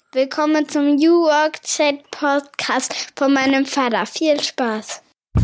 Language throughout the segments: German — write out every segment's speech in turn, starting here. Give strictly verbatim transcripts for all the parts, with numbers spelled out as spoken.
Willkommen zum New Work Chat Podcast von meinem Vater. Viel Spaß!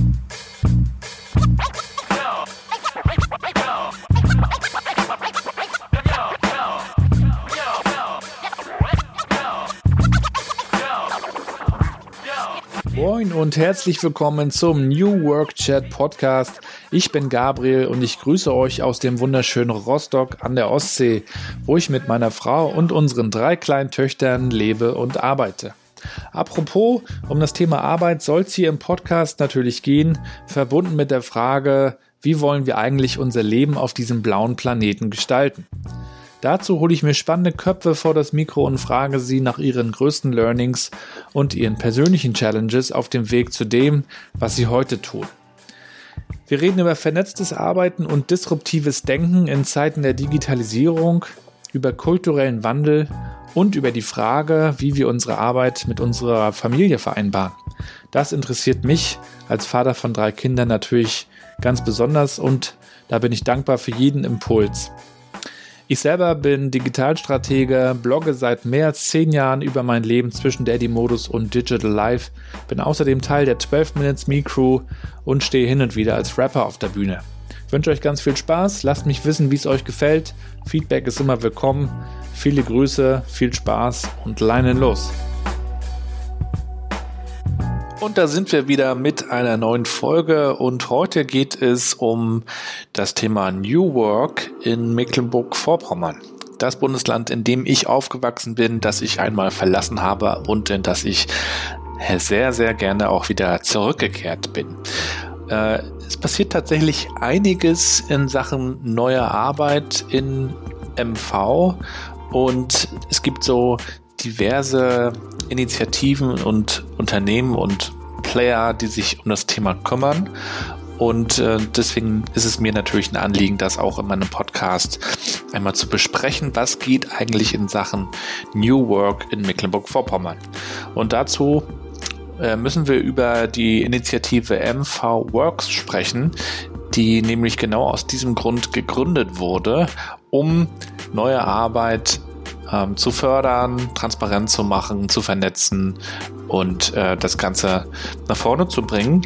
Moin und herzlich willkommen zum New Work Chat Podcast. Ich bin Gabriel und ich grüße euch aus dem wunderschönen Rostock an der Ostsee, wo ich mit meiner Frau und unseren drei kleinen Töchtern lebe und arbeite. Apropos, um das Thema Arbeit soll es hier im Podcast natürlich gehen, verbunden mit der Frage, wie wollen wir eigentlich unser Leben auf diesem blauen Planeten gestalten? Dazu hole ich mir spannende Köpfe vor das Mikro und frage sie nach ihren größten Learnings und ihren persönlichen Challenges auf dem Weg zu dem, was sie heute tun. Wir reden über vernetztes Arbeiten und disruptives Denken in Zeiten der Digitalisierung, über kulturellen Wandel und über die Frage, wie wir unsere Arbeit mit unserer Familie vereinbaren. Das interessiert mich als Vater von drei Kindern natürlich ganz besonders und da bin ich dankbar für jeden Impuls. Ich selber bin Digitalstratege, blogge seit mehr als zehn Jahren über mein Leben zwischen Daddy-Modus und Digital Life, bin außerdem Teil der zwölf Minutes Me Crew und stehe hin und wieder als Rapper auf der Bühne. Ich wünsche euch ganz viel Spaß, lasst mich wissen, wie es euch gefällt. Feedback ist immer willkommen. Viele Grüße, viel Spaß und Leinen los! Und da sind wir wieder mit einer neuen Folge und heute geht es um das Thema New Work in Mecklenburg-Vorpommern. Das Bundesland, in dem ich aufgewachsen bin, das ich einmal verlassen habe und in das ich sehr, sehr gerne auch wieder zurückgekehrt bin. Äh, es passiert tatsächlich einiges in Sachen neuer Arbeit in M V und es gibt so diverse Initiativen und Unternehmen und Player, die sich um das Thema kümmern. Und äh, deswegen ist es mir natürlich ein Anliegen, das auch in meinem Podcast einmal zu besprechen. Was geht eigentlich in Sachen New Work in Mecklenburg-Vorpommern? Und dazu äh, müssen wir über die Initiative M V Works sprechen, die nämlich genau aus diesem Grund gegründet wurde, um neue Arbeit ähm, zu fördern, transparent zu machen, zu vernetzen und äh, das Ganze nach vorne zu bringen.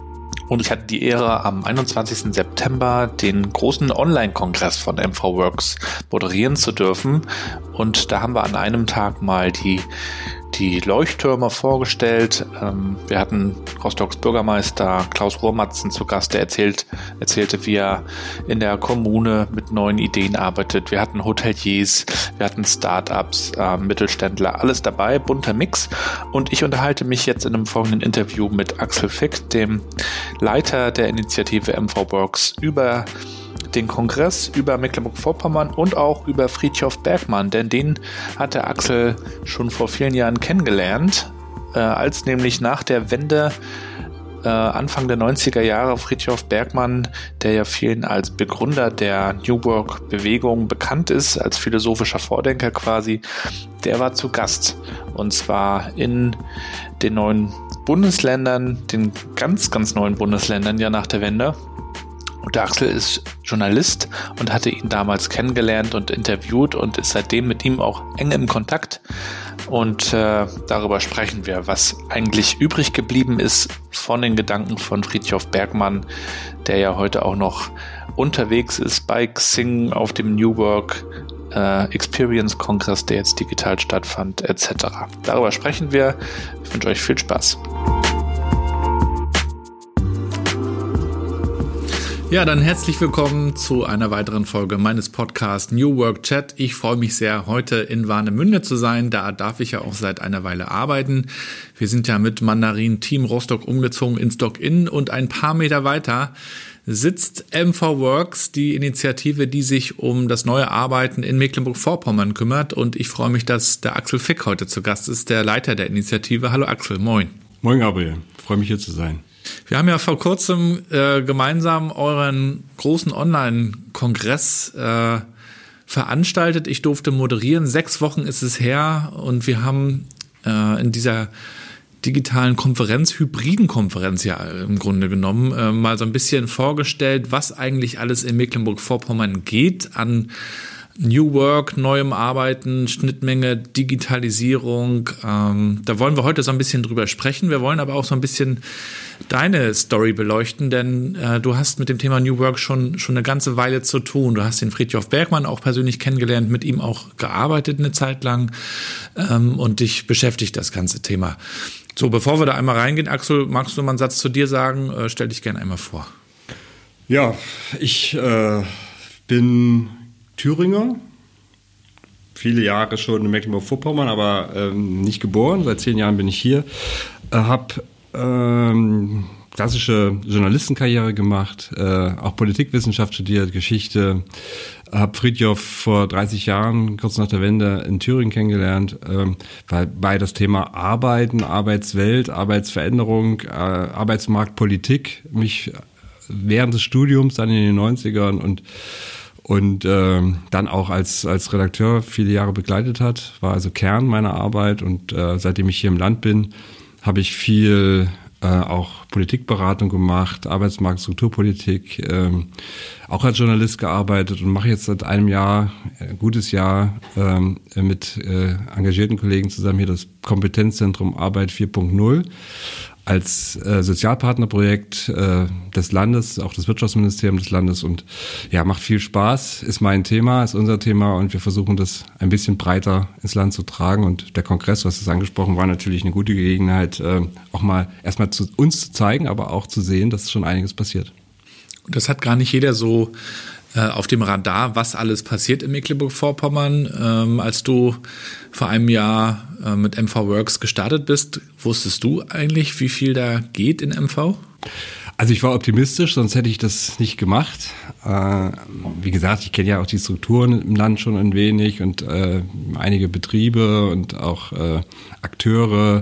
Und ich hatte die Ehre, am einundzwanzigsten September den großen Online-Kongress von M V Works moderieren zu dürfen. Und da haben wir an einem Tag mal die die Leuchttürme vorgestellt. Ähm, wir hatten Rostocks Bürgermeister Klaus Rohrmatzen zu Gast, der erzählt, erzählte, wie er in der Kommune mit neuen Ideen arbeitet. Wir hatten Hoteliers, wir hatten Startups, äh, Mittelständler, alles dabei, bunter Mix. Und ich unterhalte mich jetzt in einem folgenden Interview mit Axel Fick, dem Leiter der Initiative M V Works, über den Kongress, über Mecklenburg-Vorpommern und auch über Fridtjof Bergmann, denn den hat der Axel schon vor vielen Jahren kennengelernt, äh, als nämlich nach der Wende äh, Anfang der neunziger Jahre Fridtjof Bergmann, der ja vielen als Begründer der New Work-Bewegung bekannt ist, als philosophischer Vordenker quasi, der war zu Gast und zwar in den neuen Bundesländern, den ganz, ganz neuen Bundesländern ja nach der Wende. Und der Axel ist Journalist und hatte ihn damals kennengelernt und interviewt und ist seitdem mit ihm auch eng im Kontakt. Und äh, darüber sprechen wir, was eigentlich übrig geblieben ist von den Gedanken von Fridtjof Bergmann, der ja heute auch noch unterwegs ist bei Xing auf dem New Work äh, Experience Kongress, der jetzt digital stattfand, et cetera. Darüber sprechen wir. Ich wünsche euch viel Spaß. Ja, dann herzlich willkommen zu einer weiteren Folge meines Podcasts New Work Chat. Ich freue mich sehr, heute in Warnemünde zu sein. Da darf ich ja auch seit einer Weile arbeiten. Wir sind ja mit Mandarin Team Rostock umgezogen ins Dock-In und ein paar Meter weiter sitzt M V Works, die Initiative, die sich um das neue Arbeiten in Mecklenburg-Vorpommern kümmert. Und ich freue mich, dass der Axel Fick heute zu Gast ist, der Leiter der Initiative. Hallo Axel, moin. Moin Gabriel, freue mich hier zu sein. Wir haben ja vor kurzem äh, gemeinsam euren großen Online-Kongress äh, veranstaltet. Ich durfte moderieren. Sechs Wochen ist es her und wir haben äh, in dieser digitalen Konferenz, hybriden Konferenz ja im Grunde genommen, äh, mal so ein bisschen vorgestellt, was eigentlich alles in Mecklenburg-Vorpommern geht an New Work, neuem Arbeiten, Schnittmenge, Digitalisierung. Ähm, da wollen wir heute so ein bisschen drüber sprechen. Wir wollen aber auch so ein bisschen deine Story beleuchten, denn äh, du hast mit dem Thema New Work schon schon eine ganze Weile zu tun. Du hast den Fridtjof Bergmann auch persönlich kennengelernt, mit ihm auch gearbeitet eine Zeit lang ähm, und dich beschäftigt das ganze Thema. So, bevor wir da einmal reingehen, Axel, magst du mal einen Satz zu dir sagen? Äh, stell dich gerne einmal vor. Ja, ich äh, bin Thüringer, viele Jahre schon in Mecklenburg-Vorpommern, aber ähm, nicht geboren. Seit zehn Jahren bin ich hier. Äh, habe ähm, klassische Journalistenkarriere gemacht, äh, auch Politikwissenschaft studiert, Geschichte. Habe Fridtjof vor dreißig Jahren, kurz nach der Wende, in Thüringen kennengelernt, ähm, weil bei das Thema Arbeiten, Arbeitswelt, Arbeitsveränderung, äh, Arbeitsmarktpolitik mich während des Studiums dann in den neunzigern und und ähm, dann auch als als Redakteur viele Jahre begleitet hat, war also Kern meiner Arbeit. Und äh, seitdem ich hier im Land bin, habe ich viel äh, auch Politikberatung gemacht, Arbeitsmarkt, Strukturpolitik, ähm, auch als Journalist gearbeitet und mache jetzt seit einem Jahr, ein gutes Jahr, ähm, mit äh, engagierten Kollegen zusammen hier das Kompetenzzentrum Arbeit vier Punkt null. Als äh, Sozialpartnerprojekt äh, des Landes, auch des Wirtschaftsministeriums des Landes, und ja, macht viel Spaß, ist mein Thema, ist unser Thema, und wir versuchen das ein bisschen breiter ins Land zu tragen. Und der Kongress, du hast es angesprochen, war natürlich eine gute Gelegenheit, äh, auch mal erstmal zu uns zu zeigen, aber auch zu sehen, dass schon einiges passiert. Und das hat gar nicht jeder so äh, auf dem Radar, was alles passiert in Mecklenburg-Vorpommern. Ähm, als du vor einem Jahr äh, mit M V Works gestartet bist, wusstest du eigentlich, wie viel da geht in M V? Also ich war optimistisch, sonst hätte ich das nicht gemacht. Äh, wie gesagt, ich kenne ja auch die Strukturen im Land schon ein wenig und äh, einige Betriebe und auch äh, Akteure,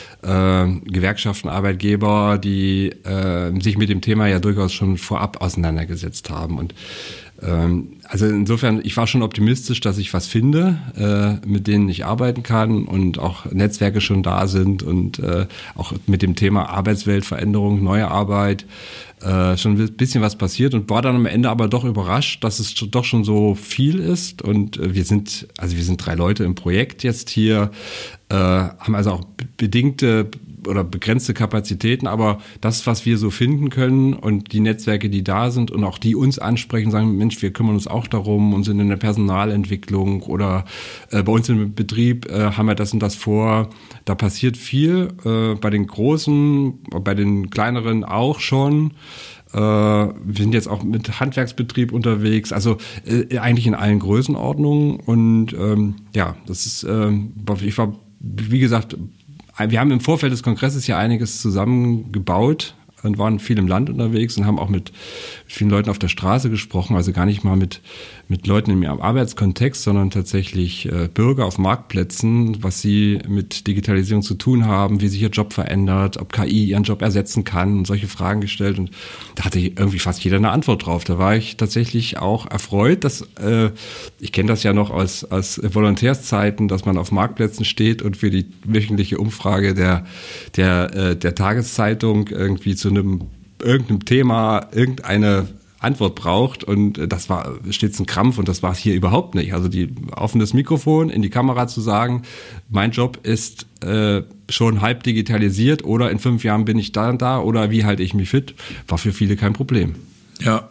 äh, Gewerkschaften, Arbeitgeber, die äh, sich mit dem Thema ja durchaus schon vorab auseinandergesetzt haben. Und ähm, also insofern, ich war schon optimistisch, dass ich was finde, äh, mit denen ich arbeiten kann und auch Netzwerke schon da sind und äh, auch mit dem Thema Arbeitsweltveränderung, neue Arbeit äh, schon ein bisschen was passiert, und war dann am Ende aber doch überrascht, dass es doch schon so viel ist. Und äh, wir sind, also wir sind drei Leute im Projekt jetzt hier, äh, haben also auch bedingte oder begrenzte Kapazitäten, aber das, was wir so finden können und die Netzwerke, die da sind und auch die uns ansprechen, sagen, Mensch, wir kümmern uns auch darum und sind in der Personalentwicklung oder äh, bei uns im Betrieb äh, haben wir das und das vor. Da passiert viel, äh, bei den Großen, bei den Kleineren auch schon. Äh, wir sind jetzt auch mit Handwerksbetrieb unterwegs, also äh, eigentlich in allen Größenordnungen, und ähm, ja, das ist, äh, ich war, wie gesagt, wir haben im Vorfeld des Kongresses ja einiges zusammengebaut und waren viel im Land unterwegs und haben auch mit vielen Leuten auf der Straße gesprochen, also gar nicht mal mit mit Leuten im Arbeitskontext, sondern tatsächlich äh, Bürger auf Marktplätzen, was sie mit Digitalisierung zu tun haben, wie sich ihr Job verändert, ob K I ihren Job ersetzen kann, und solche Fragen gestellt, und da hatte irgendwie fast jeder eine Antwort drauf. Da war ich tatsächlich auch erfreut, dass äh, ich kenne das ja noch aus, aus Volontärszeiten, dass man auf Marktplätzen steht und für die wöchentliche Umfrage der der äh, der Tageszeitung irgendwie zu einem irgendeinem Thema irgendeine Antwort braucht, und das war stets ein Krampf, und das war es hier überhaupt nicht. Also die offenes Mikrofon in die Kamera zu sagen, mein Job ist äh, schon halb digitalisiert, oder in fünf Jahren bin ich da und da, oder wie halte ich mich fit, war für viele kein Problem. Ja,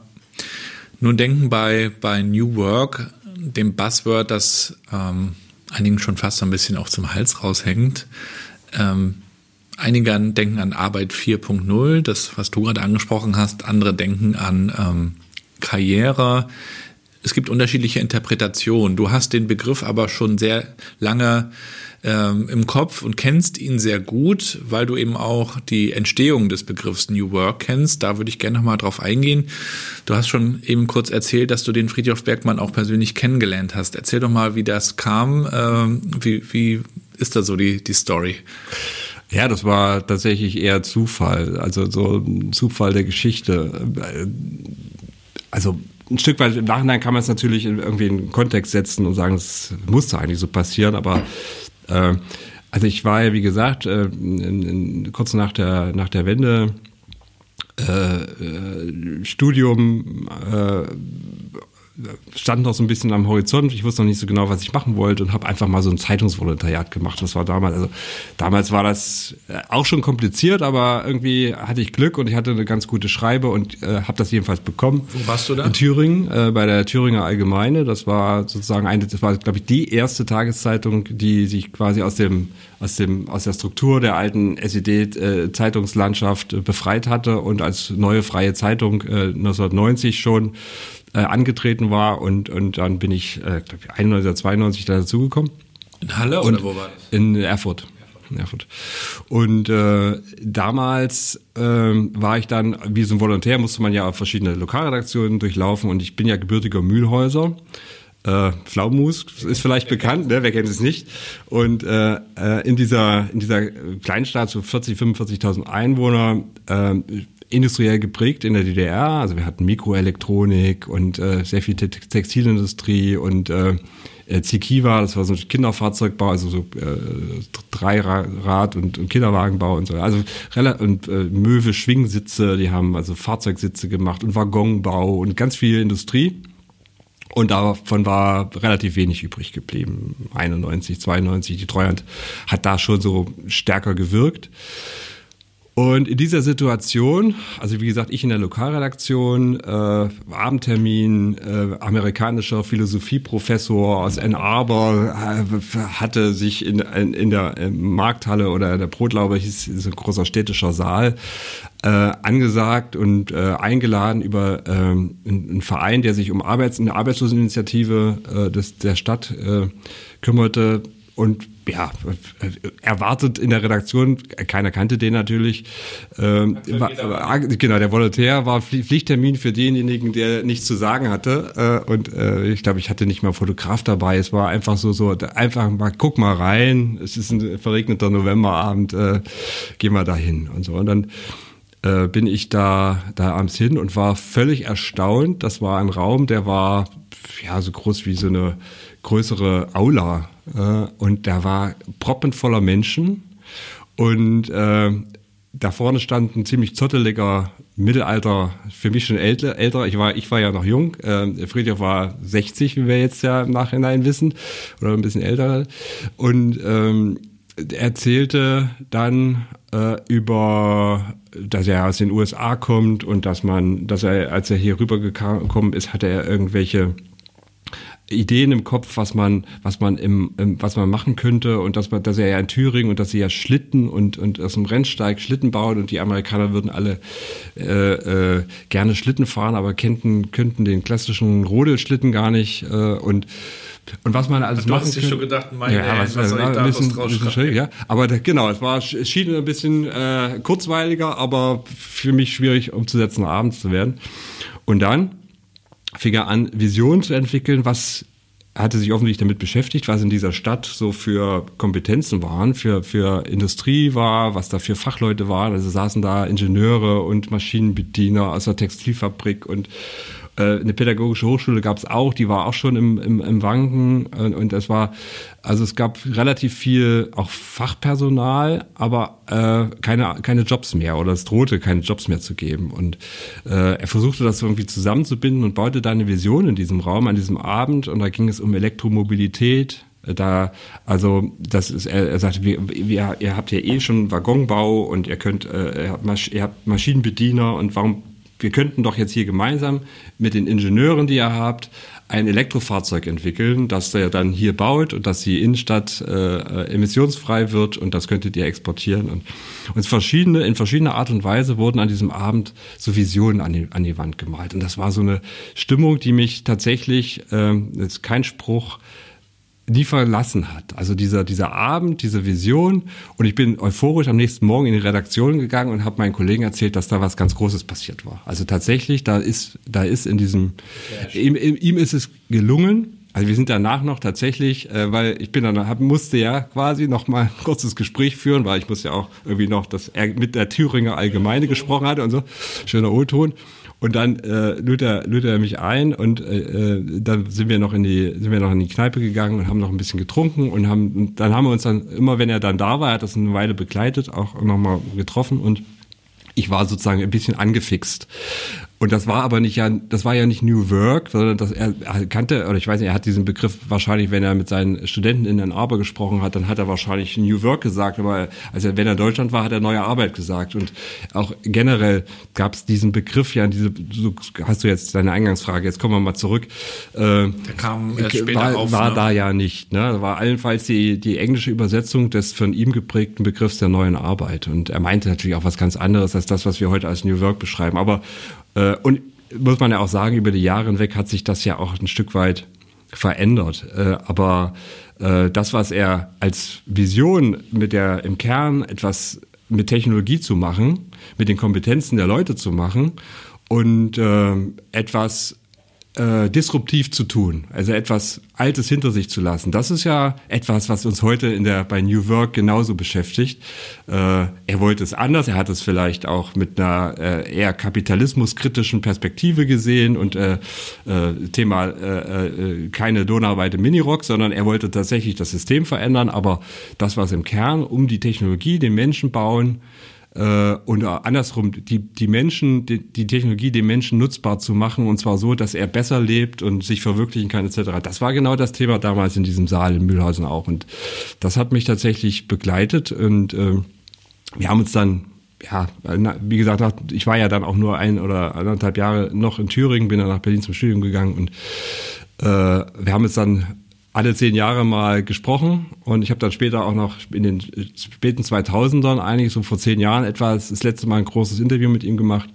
nun denken bei bei New Work, dem Buzzword, das ähm, einigen schon fast so ein bisschen auch zum Hals raushängt, ähm, einige denken an Arbeit vier Punkt null, das, was du gerade angesprochen hast. Andere denken an ähm, Karriere. Es gibt unterschiedliche Interpretationen. Du hast den Begriff aber schon sehr lange ähm, im Kopf und kennst ihn sehr gut, weil du eben auch die Entstehung des Begriffs New Work kennst. Da würde ich gerne nochmal drauf eingehen. Du hast schon eben kurz erzählt, dass du den Fridtjof Bergmann auch persönlich kennengelernt hast. Erzähl doch mal, wie das kam. Ähm, wie, wie ist da so die, die Story? Ja, das war tatsächlich eher Zufall, also so ein Zufall der Geschichte. Also ein Stück weit im Nachhinein kann man es natürlich in irgendwie in einen Kontext setzen und sagen, es musste eigentlich so passieren, aber äh, also ich war ja, wie gesagt, äh, in, in, kurz nach der nach der Wende äh, äh, Studium, äh, stand noch so ein bisschen am Horizont. Ich wusste noch nicht so genau, was ich machen wollte und habe einfach mal so ein Zeitungsvolontariat gemacht. Das war damals, also damals war das auch schon kompliziert, aber irgendwie hatte ich Glück und ich hatte eine ganz gute Schreibe und äh, habe das jedenfalls bekommen. Wo warst du da? In Thüringen, äh, bei der Thüringer Allgemeine. Das war sozusagen eine, das war, glaube ich, die erste Tageszeitung, die sich quasi aus dem aus dem aus der Struktur der alten S E D-Zeitungslandschaft äh, befreit hatte und als neue freie Zeitung äh, neunzehnhundertneunzig schon äh, angetreten war und und dann bin ich, äh, glaube ich, einundneunzig oder zweiundneunzig da dazugekommen. In Halle und oder wo war das? In Erfurt. In Erfurt. Und äh, damals äh, war ich dann, wie so ein Volontär, musste man ja verschiedene Lokalredaktionen durchlaufen und ich bin ja gebürtiger Mühlhäuser. Äh, Pflaumenmus ist vielleicht bekannt, ne? Wer kennt es nicht? Und äh, in dieser in dieser Kleinstadt, so vierzig, fünfundvierzigtausend Einwohner, äh, industriell geprägt in der D D R. Also wir hatten Mikroelektronik und äh, sehr viel Te- Textilindustrie und äh, Zikiva, das war so ein Kinderfahrzeugbau, also so äh, Dreirad- und, und Kinderwagenbau und so. Also und äh, Möwe Schwingsitze, die haben also Fahrzeugsitze gemacht und Waggonbau und ganz viel Industrie. Und davon war relativ wenig übrig geblieben. einundneunzig, zweiundneunzig, die Treuhand hat da schon so stärker gewirkt. Und in dieser Situation, also wie gesagt, ich in der Lokalredaktion, äh, Abendtermin, äh, amerikanischer Philosophieprofessor aus Ann Arbor äh, hatte sich in, in, in der äh, Markthalle oder in der Brotlaube, hieß so ein großer städtischer Saal, äh, angesagt und äh, eingeladen über äh, einen, einen Verein, der sich um Arbeits-, eine Arbeitsloseninitiative äh, des, der Stadt äh, kümmerte. Und ja, erwartet in der Redaktion, keiner kannte den natürlich. Ähm, war, genau, der Volontär war Pflichttermin für denjenigen, der nichts zu sagen hatte. Äh, und äh, ich glaube, ich hatte nicht mal Fotograf dabei. Es war einfach so, so einfach mal, guck mal rein. Es ist ein verregneter Novemberabend, äh, geh mal da hin und so. Und dann äh, bin ich da, da abends hin und war völlig erstaunt. Das war ein Raum, der war ja so groß wie so eine größere Aula. Und da war proppenvoller Menschen und äh, da vorne stand ein ziemlich zotteliger Mittelalter, für mich schon älter, älter. Ich war, ich war ja noch jung. Äh, Friedrich war sechzig, wie wir jetzt ja im Nachhinein wissen, oder ein bisschen älter. Und ähm, er erzählte dann äh, über, dass er aus den U S A kommt und dass man, dass er, als er hier rübergekommen ist, hatte er irgendwelche Ideen im Kopf, was man, was man im, im, was man machen könnte und dass man, dass er ja in Thüringen und dass sie ja Schlitten und und aus dem Rennsteig Schlitten bauen und die Amerikaner würden alle äh, äh, gerne Schlitten fahren, aber könnten könnten den klassischen Rodelschlitten gar nicht äh, und und was man alles du machen hast könnte. dich schon gedacht, mein ja, ey, was, was soll ich da bisschen, draus bisschen schräg, ja. Aber da, genau, es war es schien ein bisschen äh, kurzweiliger, aber für mich schwierig umzusetzen, abends zu werden. Und dann fing er an, Visionen zu entwickeln, was hatte sich offensichtlich damit beschäftigt, was in dieser Stadt so für Kompetenzen waren, für für Industrie war, was da für Fachleute waren. Also saßen da Ingenieure und Maschinenbediener aus der Textilfabrik und äh, eine pädagogische Hochschule gab es auch, die war auch schon im im, im Wanken und, und es war, also es gab relativ viel auch Fachpersonal, aber äh, keine keine Jobs mehr oder es drohte keine Jobs mehr zu geben und äh, er versuchte das irgendwie zusammenzubinden und baute da eine Vision in diesem Raum an diesem Abend und da ging es um Elektromobilität. Da, also das ist, er, er sagte, wir, wir, ihr habt ja eh schon Waggonbau und ihr könnt, äh, ihr habt, Masch, ihr habt Maschinenbediener und warum, wir könnten doch jetzt hier gemeinsam mit den Ingenieuren, die ihr habt, ein Elektrofahrzeug entwickeln, das ihr dann hier baut und dass die Innenstadt äh, emissionsfrei wird und das könntet ihr exportieren. Und, und verschiedene, in verschiedener Art und Weise wurden an diesem Abend so Visionen an die, an die Wand gemalt. Und das war so eine Stimmung, die mich tatsächlich, ähm, das ist kein Spruch, nie verlassen hat. Also dieser dieser Abend, diese Vision und ich bin euphorisch am nächsten Morgen in die Redaktion gegangen und habe meinen Kollegen erzählt, dass da was ganz Großes passiert war. Also tatsächlich, da ist da ist in diesem ihm, ihm ist es gelungen. Also wir sind danach noch tatsächlich, äh, weil ich bin dann hab, musste ja quasi noch mal ein kurzes Gespräch führen, weil ich muss ja auch irgendwie noch, dass er mit der Thüringer Allgemeine gesprochen hatte und so, schöner O-Ton. Und dann äh, lud er, lud er mich ein und äh, dann sind wir noch in die sind wir noch in die Kneipe gegangen und haben noch ein bisschen getrunken und haben dann haben wir uns dann immer, wenn er dann da war, er hat das eine Weile begleitet, auch noch mal getroffen und ich war sozusagen ein bisschen angefixt. Und das war aber nicht ja, das war ja nicht New Work, sondern das, er, er kannte, oder ich weiß nicht, er hat diesen Begriff wahrscheinlich, wenn er mit seinen Studenten in Ann Arbor gesprochen hat, dann hat er wahrscheinlich New Work gesagt, aber also wenn er in Deutschland war, hat er neue Arbeit gesagt. Und auch generell gab es diesen Begriff ja, diese, so hast du jetzt deine Eingangsfrage, jetzt kommen wir mal zurück. Äh, Der kam erst später war, auf. War ne? da ja nicht, ne? Das war allenfalls die, die englische Übersetzung des von ihm geprägten Begriffs der neuen Arbeit. Und er meinte natürlich auch was ganz anderes als das, was wir heute als New Work beschreiben. Aber und muss man ja auch sagen, über die Jahre hinweg hat sich das ja auch ein Stück weit verändert. Aber das, was er als Vision mit der im Kern etwas mit Technologie zu machen, mit den Kompetenzen der Leute zu machen und etwas äh, disruptiv zu tun, also etwas Altes hinter sich zu lassen. Das ist ja etwas, was uns heute in der bei New Work genauso beschäftigt. Äh, er wollte es anders, er hat es vielleicht auch mit einer äh, eher kapitalismuskritischen Perspektive gesehen und äh, äh, Thema äh, äh, keine Lohnarbeit im Minirock, sondern er wollte tatsächlich das System verändern, aber das, was im Kern um die Technologie, den Menschen bauen, und andersrum, die, die Menschen, die, die Technologie den Menschen nutzbar zu machen, und zwar so, dass er besser lebt und sich verwirklichen kann, et cetera. Das war genau das Thema damals in diesem Saal in Mühlhausen auch. Und das hat mich tatsächlich begleitet. Und äh, wir haben uns dann, ja, wie gesagt, ich war ja dann auch nur ein oder anderthalb Jahre noch in Thüringen, bin dann nach Berlin zum Studium gegangen und äh, wir haben uns dann alle zehn Jahre mal gesprochen und ich habe dann später auch noch in den späten zweitausendern, eigentlich so vor zehn Jahren etwa, das letzte Mal ein großes Interview mit ihm gemacht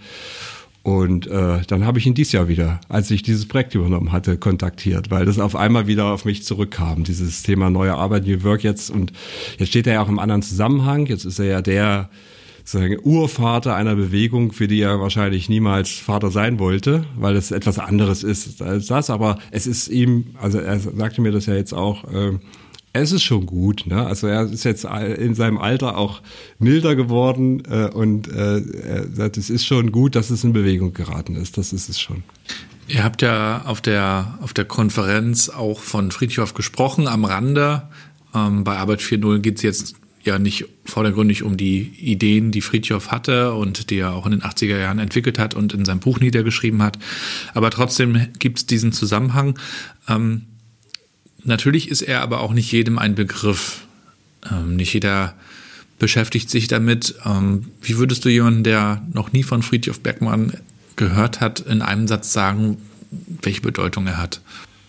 und äh, dann habe ich ihn dieses Jahr wieder, als ich dieses Projekt übernommen hatte, kontaktiert, weil das auf einmal wieder auf mich zurückkam, dieses Thema neue Arbeit, New Work jetzt und jetzt steht er ja auch im anderen Zusammenhang, jetzt ist er ja der sozusagen Urvater einer Bewegung, für die er wahrscheinlich niemals Vater sein wollte, weil es etwas anderes ist als das. Aber es ist ihm, also er sagte mir das ja jetzt auch, äh, es ist schon gut. Ne? Also er ist jetzt in seinem Alter auch milder geworden äh, und äh, er sagt, es ist schon gut, dass es in Bewegung geraten ist. Das ist es schon. Ihr habt ja auf der auf der Konferenz auch von Frithjof gesprochen, am Rande. Ähm, bei Arbeit vier Punkt null geht es jetzt ja nicht vordergründig um die Ideen, die Frithjof hatte und die er auch in den achtziger Jahren entwickelt hat und in seinem Buch niedergeschrieben hat. Aber trotzdem gibt es diesen Zusammenhang. Ähm, natürlich ist er aber auch nicht jedem ein Begriff. Ähm, nicht jeder beschäftigt sich damit. Ähm, wie würdest du jemanden, der noch nie von Frithjof Bergmann gehört hat, in einem Satz sagen, welche Bedeutung er hat?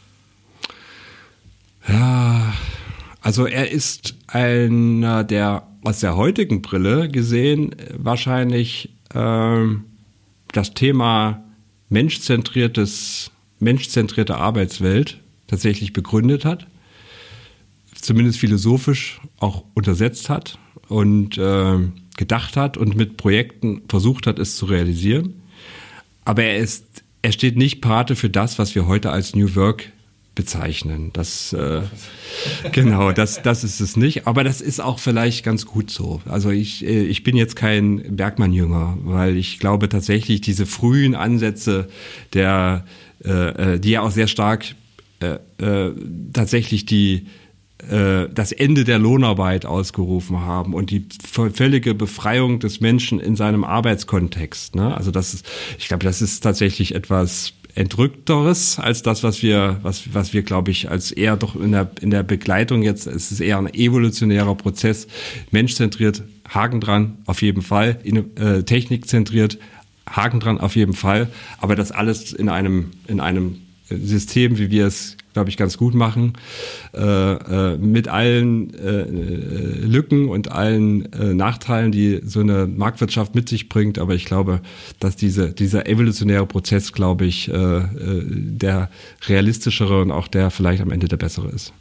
Ja, also er ist einer der aus der heutigen Brille gesehen wahrscheinlich ähm, das Thema menschzentriertes, menschzentrierte Arbeitswelt tatsächlich begründet hat, zumindest philosophisch auch untersetzt hat und äh, gedacht hat und mit Projekten versucht hat, es zu realisieren. Aber er ist, er steht nicht Pate für das, was wir heute als New Work bezeichnen. Das äh, genau, das das ist es nicht. Aber das ist auch vielleicht ganz gut so. Also ich ich bin jetzt kein Bergmann-Jünger, weil ich glaube tatsächlich diese frühen Ansätze der äh, die ja auch sehr stark äh, äh, tatsächlich die äh, das Ende der Lohnarbeit ausgerufen haben und die völlige Befreiung des Menschen in seinem Arbeitskontext. Ne? Also das ist, ich glaube, das ist tatsächlich etwas Entrückteres als das, was wir, was, was wir, glaube ich, als eher doch in der, in der Begleitung jetzt, es ist eher ein evolutionärer Prozess, menschzentriert, Haken dran, auf jeden Fall, in, äh, technikzentriert, Haken dran, auf jeden Fall, aber das alles in einem, in einem System, wie wir es, glaube ich, ganz gut machen, äh, äh, mit allen äh, Lücken und allen äh, Nachteilen, die so eine Marktwirtschaft mit sich bringt. Aber ich glaube, dass diese, dieser evolutionäre Prozess, glaube ich, äh, äh, der realistischere und auch der vielleicht am Ende der bessere ist.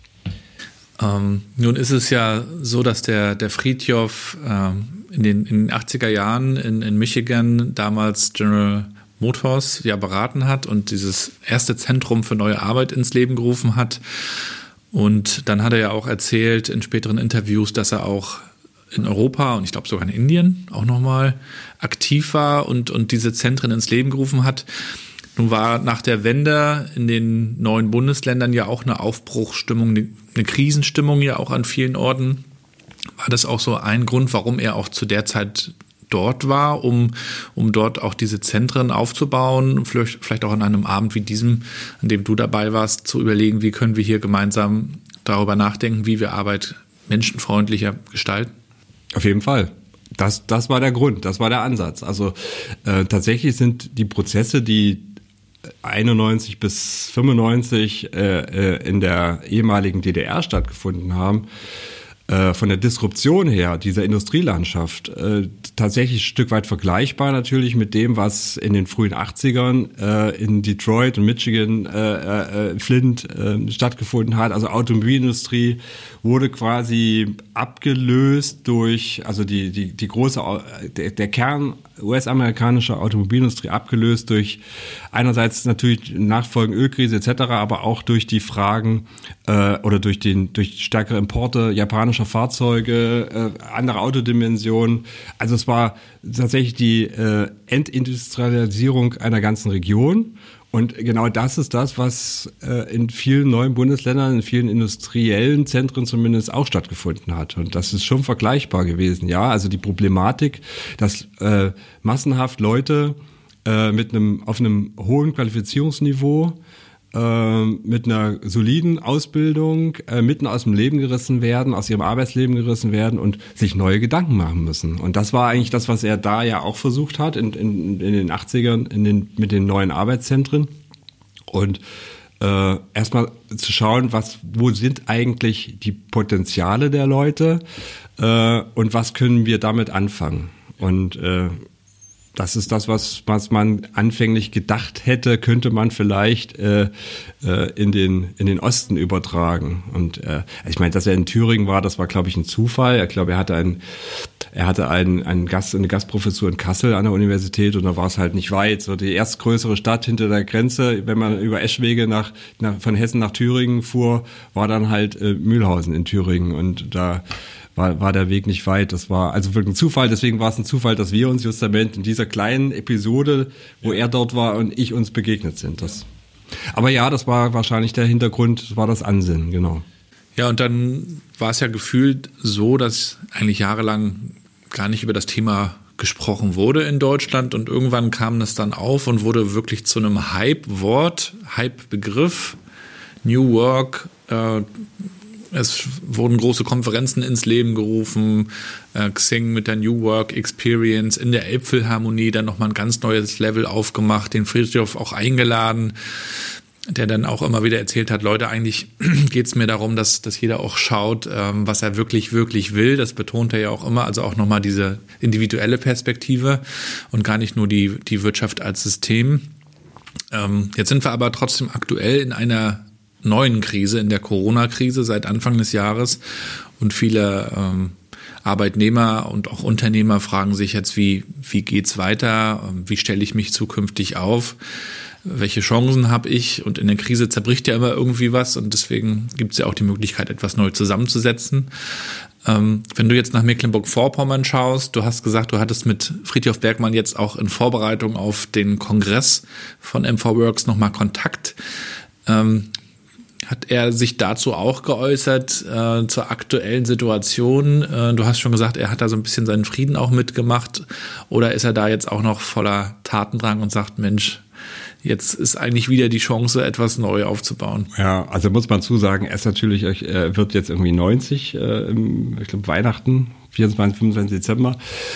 Ähm, nun ist es ja so, dass der, der Frithjof ähm, in, den, in den achtziger Jahren in, in Michigan damals General Motors ja beraten hat und dieses erste Zentrum für neue Arbeit ins Leben gerufen hat. Und dann hat er ja auch erzählt in späteren Interviews, dass er auch in Europa und ich glaube sogar in Indien auch nochmal aktiv war und, und diese Zentren ins Leben gerufen hat. Nun war nach der Wende in den neuen Bundesländern ja auch eine Aufbruchsstimmung, eine, eine Krisenstimmung ja auch an vielen Orten. War das auch so ein Grund, warum er auch zu der Zeit dort war, um, um dort auch diese Zentren aufzubauen, vielleicht, vielleicht auch an einem Abend wie diesem, an dem du dabei warst, zu überlegen, wie können wir hier gemeinsam darüber nachdenken, wie wir Arbeit menschenfreundlicher gestalten? Auf jeden Fall. Das, das war der Grund, das war der Ansatz. Also äh, tatsächlich sind die Prozesse, die einundneunzig bis fünfundneunzig äh, äh, in der ehemaligen D D R stattgefunden haben, äh, von der Disruption her dieser Industrielandschaft äh, tatsächlich ein Stück weit vergleichbar natürlich mit dem, was in den frühen achtzigern äh, in Detroit und Michigan, äh, äh, Flint äh, stattgefunden hat. Also Automobilindustrie wurde quasi abgelöst durch, also die die die große der, der Kern U S-amerikanische Automobilindustrie abgelöst durch einerseits natürlich nachfolgende Ölkrise et cetera, aber auch durch die Fragen äh, oder durch den durch stärkere Importe japanischer Fahrzeuge, äh, andere Autodimensionen. Also es war tatsächlich die äh, Entindustrialisierung einer ganzen Region. Und genau das ist das, was äh, in vielen neuen Bundesländern, in vielen industriellen Zentren zumindest auch stattgefunden hat. Und das ist schon vergleichbar gewesen. Ja, also die Problematik, dass äh, massenhaft Leute äh, mit einem auf einem hohen Qualifizierungsniveau äh, mit einer soliden Ausbildung äh, mitten aus dem Leben gerissen werden, aus ihrem Arbeitsleben gerissen werden und sich neue Gedanken machen müssen. Und das war eigentlich das, was er da ja auch versucht hat in, in, in den achtzigern in den, mit den neuen Arbeitszentren. Und äh, erstmal zu schauen, was, wo sind eigentlich die Potenziale der Leute äh, und was können wir damit anfangen. Und äh, das ist das, was, was man anfänglich gedacht hätte, könnte man vielleicht äh, äh, in den in den Osten übertragen. Und äh, ich meine, dass er in Thüringen war, das war, glaube ich, ein Zufall. Ich glaube, er hatte einen er hatte einen, einen Gast, eine Gastprofessur in Kassel an der Universität und da war es halt nicht weit. So die erstgrößere Stadt hinter der Grenze, wenn man über Eschwege nach, nach von Hessen nach Thüringen fuhr, war dann halt äh, Mühlhausen in Thüringen und da War, war der Weg nicht weit. Das war also wirklich ein Zufall. Deswegen war es ein Zufall, dass wir uns justament in dieser kleinen Episode, wo er dort war und ich uns begegnet sind. Das. Aber ja, das war wahrscheinlich der Hintergrund, das war das Ansinnen, genau. Ja, und dann war es ja gefühlt so, dass eigentlich jahrelang gar nicht über das Thema gesprochen wurde in Deutschland und irgendwann kam das dann auf und wurde wirklich zu einem Hype-Wort, Hype-Begriff, New Work, äh, es wurden große Konferenzen ins Leben gerufen, äh, Xing mit der New Work Experience, in der Elbphilharmonie dann nochmal ein ganz neues Level aufgemacht, den Frithjof auch eingeladen, der dann auch immer wieder erzählt hat, Leute, eigentlich geht es mir darum, dass, dass jeder auch schaut, ähm, was er wirklich, wirklich will. Das betont er ja auch immer, also auch nochmal diese individuelle Perspektive und gar nicht nur die, die Wirtschaft als System. Ähm, jetzt sind wir aber trotzdem aktuell in einer neuen Krise, in der Corona-Krise seit Anfang des Jahres und viele ähm, Arbeitnehmer und auch Unternehmer fragen sich jetzt, wie wie geht's weiter, wie stelle ich mich zukünftig auf, welche Chancen habe ich, und in der Krise zerbricht ja immer irgendwie was und deswegen gibt es ja auch die Möglichkeit, etwas neu zusammenzusetzen. Ähm, wenn du jetzt nach Mecklenburg-Vorpommern schaust, du hast gesagt, du hattest mit Frithjof Bergmann jetzt auch in Vorbereitung auf den Kongress von M V Works nochmal Kontakt. Ähm, Hat er sich dazu auch geäußert, äh, zur aktuellen Situation? Äh, du hast schon gesagt, er hat da so ein bisschen seinen Frieden auch mitgemacht. Oder ist er da jetzt auch noch voller Tatendrang und sagt, Mensch, jetzt ist eigentlich wieder die Chance, etwas neu aufzubauen? Ja, also muss man zusagen, er ist natürlich, er wird jetzt irgendwie neunzig, äh, im, ich glaube Weihnachten, vierundzwanzigsten, fünfundzwanzigsten Dezember.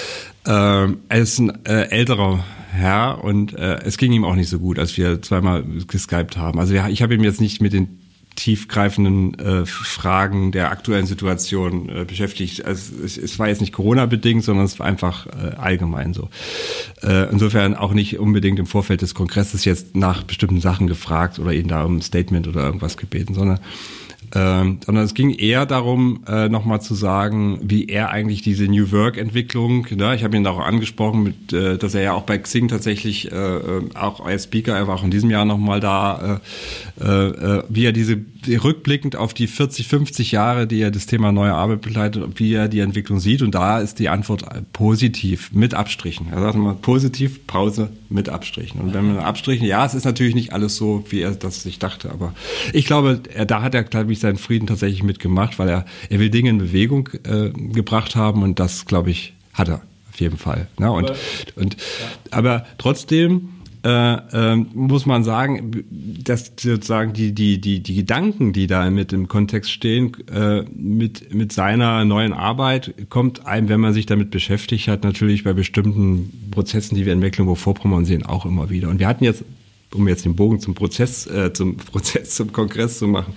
Ähm, er ist ein äh, älterer Herr und äh, es ging ihm auch nicht so gut, als wir zweimal geskypt haben. Also ja, ich habe ihm jetzt nicht mit den tiefgreifenden äh, Fragen der aktuellen Situation äh, beschäftigt. Also es, es war jetzt nicht Corona-bedingt, sondern es war einfach äh, allgemein so. Äh, insofern auch nicht unbedingt im Vorfeld des Kongresses jetzt nach bestimmten Sachen gefragt oder ihn da um ein Statement oder irgendwas gebeten, sondern Ähm, sondern es ging eher darum, äh, nochmal zu sagen, wie er eigentlich diese New Work-Entwicklung, ne, ich habe ihn auch angesprochen, mit, äh, dass er ja auch bei Xing tatsächlich äh, auch als Speaker, er war auch in diesem Jahr nochmal da, äh, äh, wie er diese, rückblickend auf die vierzig, fünfzig Jahre, die er das Thema neue Arbeit begleitet, wie er die Entwicklung sieht, und da ist die Antwort positiv, mit Abstrichen. Er sagt immer positiv, Pause, mit Abstrichen. Und wenn man Abstrichen, ja, es ist natürlich nicht alles so, wie er das sich dachte, aber ich glaube, er, da hat er, glaube ich, seinen Frieden tatsächlich mitgemacht, weil er, er will Dinge in Bewegung äh, gebracht haben und das, glaube ich, hat er auf jeden Fall. Ja, und, aber, und, ja. aber trotzdem äh, äh, muss man sagen, dass sozusagen die, die, die, die Gedanken, die da mit im Kontext stehen, äh, mit, mit seiner neuen Arbeit, kommt einem, wenn man sich damit beschäftigt hat, natürlich bei bestimmten Prozessen, die wir in Mecklenburg-Vorpommern sehen, auch immer wieder. Und wir hatten jetzt, um jetzt den Bogen zum Prozess, äh, zum Prozess, zum Kongress zu machen,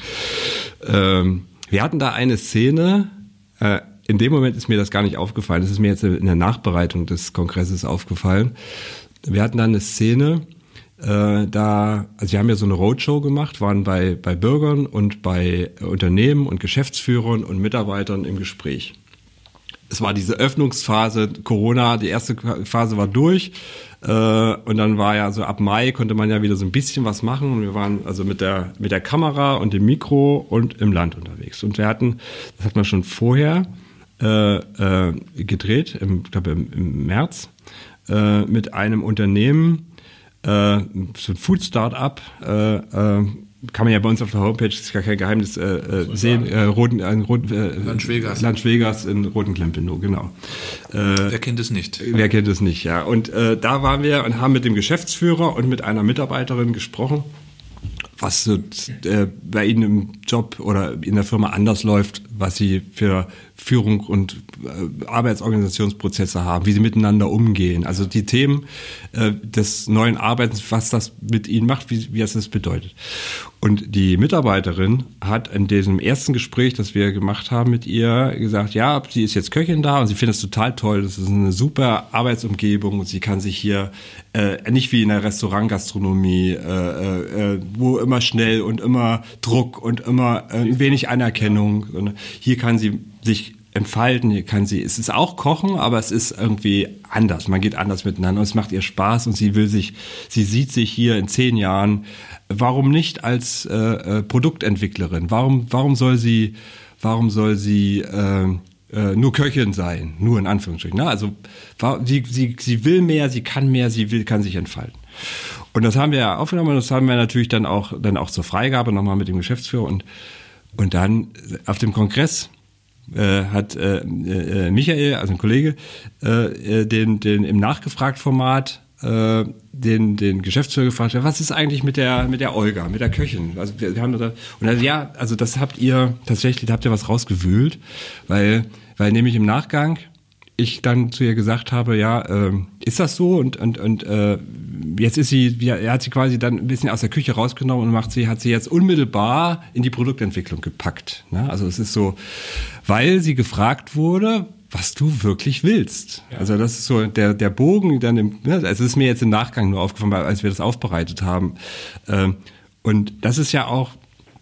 ähm, wir hatten da eine Szene, äh, in dem Moment ist mir das gar nicht aufgefallen, das ist mir jetzt in der Nachbereitung des Kongresses aufgefallen. Wir hatten da eine Szene, äh, da, also wir haben ja so eine Roadshow gemacht, waren bei, bei Bürgern und bei Unternehmen und Geschäftsführern und Mitarbeitern im Gespräch. Es war diese Öffnungsphase, Corona, die erste Phase war durch, äh, und dann war ja so ab Mai konnte man ja wieder so ein bisschen was machen und wir waren also mit der, mit der Kamera und dem Mikro und im Land unterwegs. Und wir hatten, das hat man schon vorher äh, äh, gedreht, im, ich glaube im, im März, äh, mit einem Unternehmen, äh, so ein Food-Startup, äh, äh, kann man ja bei uns auf der Homepage, das ist gar kein Geheimnis, äh, sehen, äh, Roten, äh, Roten, äh, Land Vegas. Land Vegas in Rotenklempenow, genau. Äh, wer kennt es nicht? Wer kennt es nicht, ja. Und äh, da waren wir und haben mit dem Geschäftsführer und mit einer Mitarbeiterin gesprochen, was so, äh, bei Ihnen im Job oder in der Firma anders läuft, was Sie für Führung und äh, Arbeitsorganisationsprozesse haben, wie Sie miteinander umgehen. Also die Themen äh, des neuen Arbeitens, was das mit Ihnen macht, wie, wie es das bedeutet. Und die Mitarbeiterin hat in diesem ersten Gespräch, das wir gemacht haben mit ihr, gesagt, ja, sie ist jetzt Köchin da und sie findet es total toll. Das ist eine super Arbeitsumgebung und sie kann sich hier äh, nicht wie in der Restaurantgastronomie, äh, äh, wo immer schnell und immer Druck und immer äh, wenig Anerkennung. Hier kann sie sich entfalten, hier kann sie, es ist auch Kochen, aber es ist irgendwie anders. Man geht anders miteinander und es macht ihr Spaß und sie will sich, sie sieht sich hier in zehn Jahren, warum nicht als äh, Produktentwicklerin? Warum, warum soll sie, warum soll sie äh, äh, nur Köchin sein? Nur in Anführungsstrichen. Ne? Also sie, sie, sie will mehr, sie kann mehr, sie will, kann sich entfalten. Und das haben wir ja aufgenommen und das haben wir natürlich dann auch, dann auch zur Freigabe nochmal mit dem Geschäftsführer und und dann auf dem Kongress äh, hat äh, äh, Michael, also ein Kollege, äh, den, den im Nachgefragt-Format äh, den, den Geschäftsführer gefragt, was ist eigentlich mit der mit der Olga, mit der Köchin? Also wir, wir haben da, und also, ja, also das habt ihr tatsächlich, da habt ihr was rausgewühlt, weil weil nämlich im Nachgang ich dann zu ihr gesagt habe, ja, äh, ist das so? Und und und äh, jetzt ist sie, ja, er hat sie quasi dann ein bisschen aus der Küche rausgenommen und macht sie, hat sie jetzt unmittelbar in die Produktentwicklung gepackt. Ne? Also es ist so, weil sie gefragt wurde, was du wirklich willst. Ja. Also das ist so der der Bogen, dann im, ne, also es ist mir jetzt im Nachgang nur aufgefallen, als wir das aufbereitet haben. Ähm, und das ist ja auch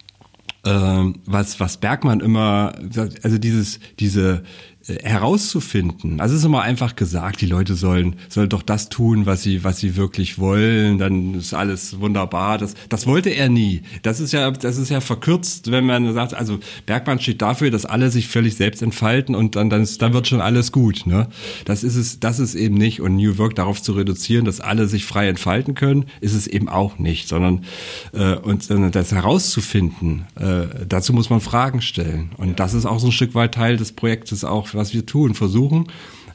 ähm, was was Bergmann immer, also dieses diese herauszufinden. Also es ist immer einfach gesagt, die Leute sollen sollen doch das tun, was sie was sie wirklich wollen, dann ist alles wunderbar. Das das wollte er nie. Das ist ja das ist ja verkürzt, wenn man sagt, also Bergmann steht dafür, dass alle sich völlig selbst entfalten und dann dann ist, dann wird schon alles gut, ne? Das ist es das ist eben nicht, und New Work darauf zu reduzieren, dass alle sich frei entfalten können, ist es eben auch nicht, sondern äh, und sondern das herauszufinden, äh, dazu muss man Fragen stellen, und das ist auch so ein Stück weit Teil des Projektes auch, was wir tun, versuchen,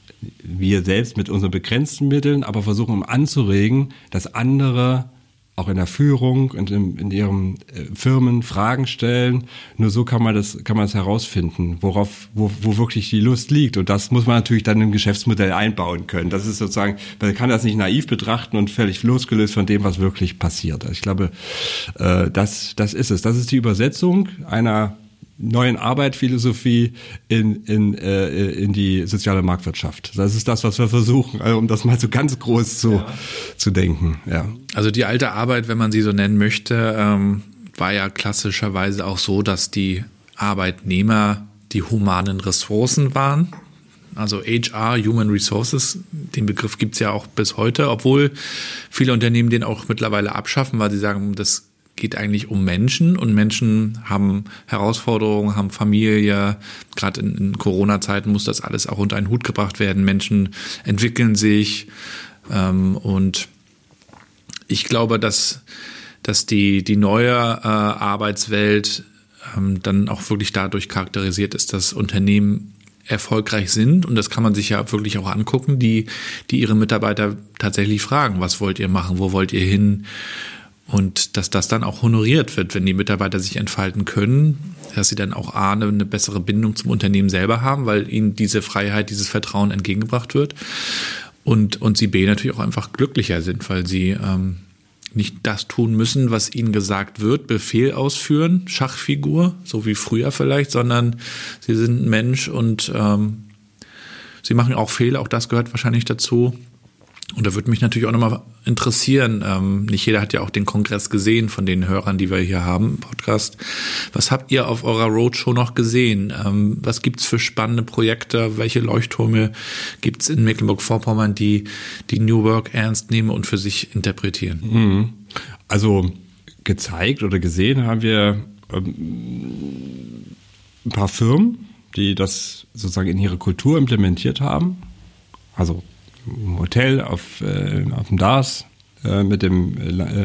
wir selbst mit unseren begrenzten Mitteln, aber versuchen, um anzuregen, dass andere auch in der Führung und in, in ihren äh, Firmen Fragen stellen. Nur so kann man das, kann man das herausfinden, worauf, wo, wo wirklich die Lust liegt. Und das muss man natürlich dann im Geschäftsmodell einbauen können. Das ist sozusagen, man kann das nicht naiv betrachten und völlig losgelöst von dem, was wirklich passiert. Ich glaube, äh, das, das ist es. Das ist die Übersetzung einer neuen Arbeitsphilosophie in in äh, in die soziale Marktwirtschaft. Das ist das, was wir versuchen, also um das mal so ganz groß zu ja. zu denken. Ja. Also die alte Arbeit, wenn man sie so nennen möchte, ähm, war ja klassischerweise auch so, dass die Arbeitnehmer die humanen Ressourcen waren. Also H R, Human Resources, den Begriff gibt's ja auch bis heute, obwohl viele Unternehmen den auch mittlerweile abschaffen, weil sie sagen, das geht eigentlich um Menschen, und Menschen haben Herausforderungen, haben Familie. Gerade in, in Corona-Zeiten muss das alles auch unter einen Hut gebracht werden. Menschen entwickeln sich, ähm, und ich glaube, dass, dass die, die neue äh, Arbeitswelt ähm, dann auch wirklich dadurch charakterisiert ist, dass Unternehmen erfolgreich sind, und das kann man sich ja wirklich auch angucken, die, die ihre Mitarbeiter tatsächlich fragen, was wollt ihr machen, wo wollt ihr hin? Und dass das dann auch honoriert wird, wenn die Mitarbeiter sich entfalten können, dass sie dann auch A, eine bessere Bindung zum Unternehmen selber haben, weil ihnen diese Freiheit, dieses Vertrauen entgegengebracht wird, und, und sie B, natürlich auch einfach glücklicher sind, weil sie ähm, nicht das tun müssen, was ihnen gesagt wird, Befehl ausführen, Schachfigur, so wie früher vielleicht, sondern sie sind ein Mensch und ähm, sie machen auch Fehler, auch das gehört wahrscheinlich dazu. Und da würde mich natürlich auch nochmal interessieren, ähm, nicht jeder hat ja auch den Kongress gesehen von den Hörern, die wir hier haben im Podcast. Was habt ihr auf eurer Roadshow noch gesehen? Ähm, was gibt's für spannende Projekte? Welche Leuchttürme gibt's in Mecklenburg-Vorpommern, die die New Work ernst nehmen und für sich interpretieren? Also gezeigt oder gesehen haben wir ähm, ein paar Firmen, die das sozusagen in ihre Kultur implementiert haben. Also im Hotel auf, äh, auf dem D A S äh, mit dem äh,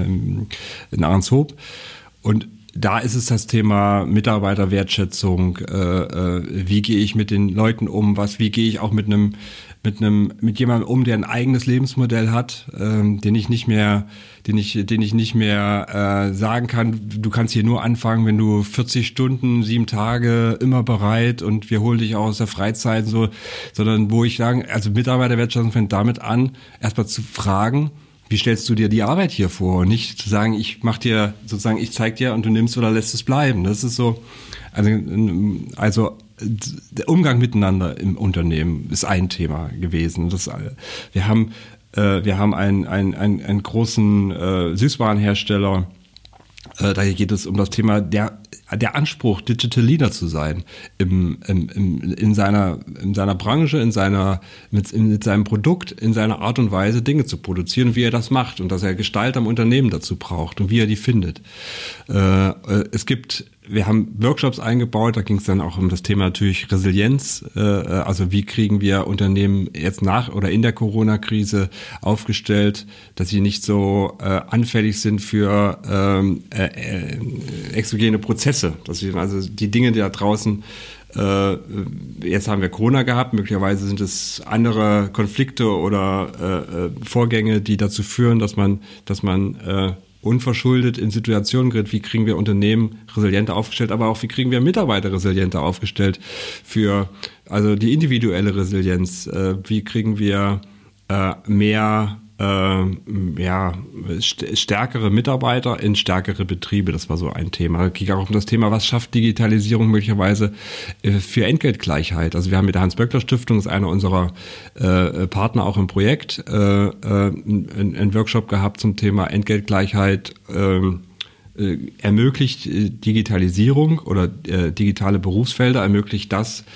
in Ahrenshoop. Und da ist es das Thema Mitarbeiterwertschätzung. Äh, äh, wie gehe ich mit den Leuten um? Was? Wie gehe ich auch mit einem mit einem mit jemandem um, der ein eigenes Lebensmodell hat, ähm, den ich nicht mehr, den ich den ich nicht mehr äh, sagen kann. Du kannst hier nur anfangen, wenn du vierzig Stunden, sieben Tage immer bereit und wir holen dich auch aus der Freizeit, so, sondern wo ich sagen, also Mitarbeiterwertschätzung fängt damit an, erstmal zu fragen, wie stellst du dir die Arbeit hier vor? Und nicht zu sagen, ich mach dir sozusagen, ich zeig dir und du nimmst oder lässt es bleiben. Das ist so, also, also der Umgang miteinander im Unternehmen ist ein Thema gewesen. Das, wir haben, äh, wir haben einen, einen, einen, einen großen äh, Süßwarenhersteller. Äh, da geht es um das Thema der der Anspruch, Digital Leader zu sein im, im, im, in seiner in seiner Branche, in seiner mit, mit seinem Produkt, in seiner Art und Weise Dinge zu produzieren, wie er das macht und dass er Gestalt am Unternehmen dazu braucht und wie er die findet. Äh, es gibt Wir haben Workshops eingebaut, da ging es dann auch um das Thema natürlich Resilienz, äh, also wie kriegen wir Unternehmen jetzt nach oder in der Corona-Krise aufgestellt, dass sie nicht so äh, anfällig sind für ähm, äh, äh, exogene Prozesse, dass sie also die Dinge, die da draußen äh, jetzt haben wir Corona gehabt, möglicherweise sind es andere Konflikte oder äh, Vorgänge, die dazu führen, dass man, dass man äh, unverschuldet in Situationen gerät, wie kriegen wir Unternehmen resilienter aufgestellt, aber auch wie kriegen wir Mitarbeiter resilienter aufgestellt für also die individuelle Resilienz, äh, wie kriegen wir äh, mehr äh, ja, st- stärkere Mitarbeiter in stärkere Betriebe, das war so ein Thema. Es ging auch um das Thema, was schafft Digitalisierung möglicherweise äh, für Entgeltgleichheit. Also wir haben mit der Hans-Böckler-Stiftung, das ist einer unserer äh, Partner auch im Projekt, äh, äh, einen, einen Workshop gehabt zum Thema Entgeltgleichheit, äh, äh, ermöglicht äh, Digitalisierung oder äh, digitale Berufsfelder, ermöglicht das,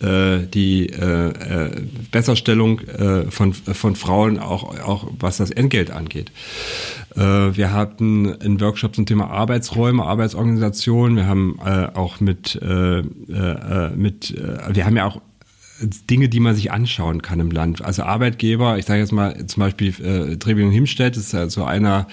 die äh, Besserstellung äh, von von Frauen auch auch was das Entgelt angeht. Äh, wir hatten einen Workshop zum Thema Arbeitsräume, Arbeitsorganisation. Wir haben äh, auch mit äh, äh, mit äh, wir haben ja auch Dinge, die man sich anschauen kann im Land. Also Arbeitgeber, ich sage jetzt mal zum Beispiel äh, Trebing und Himstedt ist ja so einer,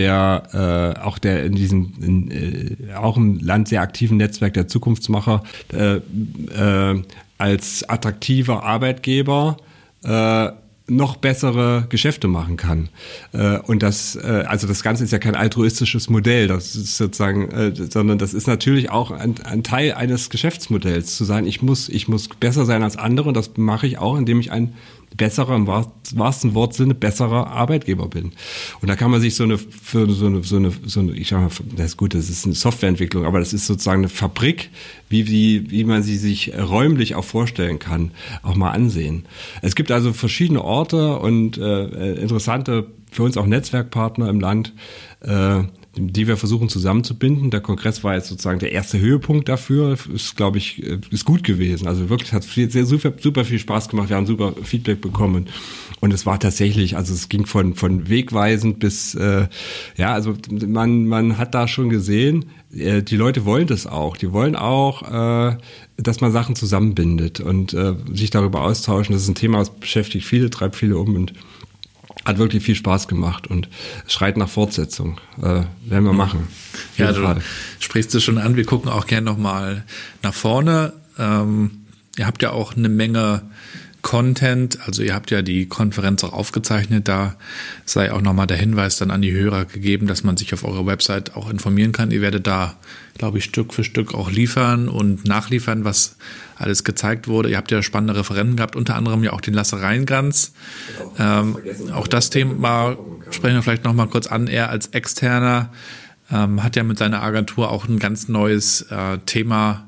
der äh, auch der in diesem in, äh, auch im Land sehr aktiven Netzwerk der Zukunftsmacher äh, äh, als attraktiver Arbeitgeber äh, noch bessere Geschäfte machen kann. Äh, und das, äh, also das Ganze ist ja kein altruistisches Modell, das ist sozusagen, äh, sondern das ist natürlich auch ein, ein Teil eines Geschäftsmodells, zu sagen, ich muss, ich muss besser sein als andere, und das mache ich auch, indem ich ein besserer, im wahrsten Wortsinne, besserer Arbeitgeber bin. Und da kann man sich so eine, für so eine, so eine, so eine, ich sag mal, das ist gut, das ist eine Softwareentwicklung, aber das ist sozusagen eine Fabrik, wie, wie, wie man sie sich räumlich auch vorstellen kann, auch mal ansehen. Es gibt also verschiedene Orte und äh, interessante, für uns auch Netzwerkpartner im Land, äh, die wir versuchen zusammenzubinden. Der Kongress war jetzt sozusagen der erste Höhepunkt dafür. Ist, glaube ich, ist gut gewesen. Also wirklich hat viel, sehr super, super viel Spaß gemacht. Wir haben super Feedback bekommen. Und es war tatsächlich, also es ging von, von wegweisend bis, äh, ja, also man, man hat da schon gesehen, äh, die Leute wollen das auch. Die wollen auch, äh, dass man Sachen zusammenbindet und äh, sich darüber austauschen. Das ist ein Thema, das beschäftigt viele, treibt viele um und hat wirklich viel Spaß gemacht und schreit nach Fortsetzung. Äh, werden wir machen. Ja, du Fall. sprichst es schon an. Wir gucken auch gerne nochmal nach vorne. Ähm, ihr habt ja auch eine Menge Content, also ihr habt ja die Konferenz auch aufgezeichnet, da sei auch nochmal der Hinweis dann an die Hörer gegeben, dass man sich auf eurer Website auch informieren kann. Ihr werdet da, glaube ich, Stück für Stück auch liefern und nachliefern, was alles gezeigt wurde. Ihr habt ja spannende Referenten gehabt, unter anderem ja auch den Lasse Reingans. Ähm, auch das Thema sprechen wir vielleicht nochmal kurz an. Er als Externer ähm, hat ja mit seiner Agentur auch ein ganz neues äh, Thema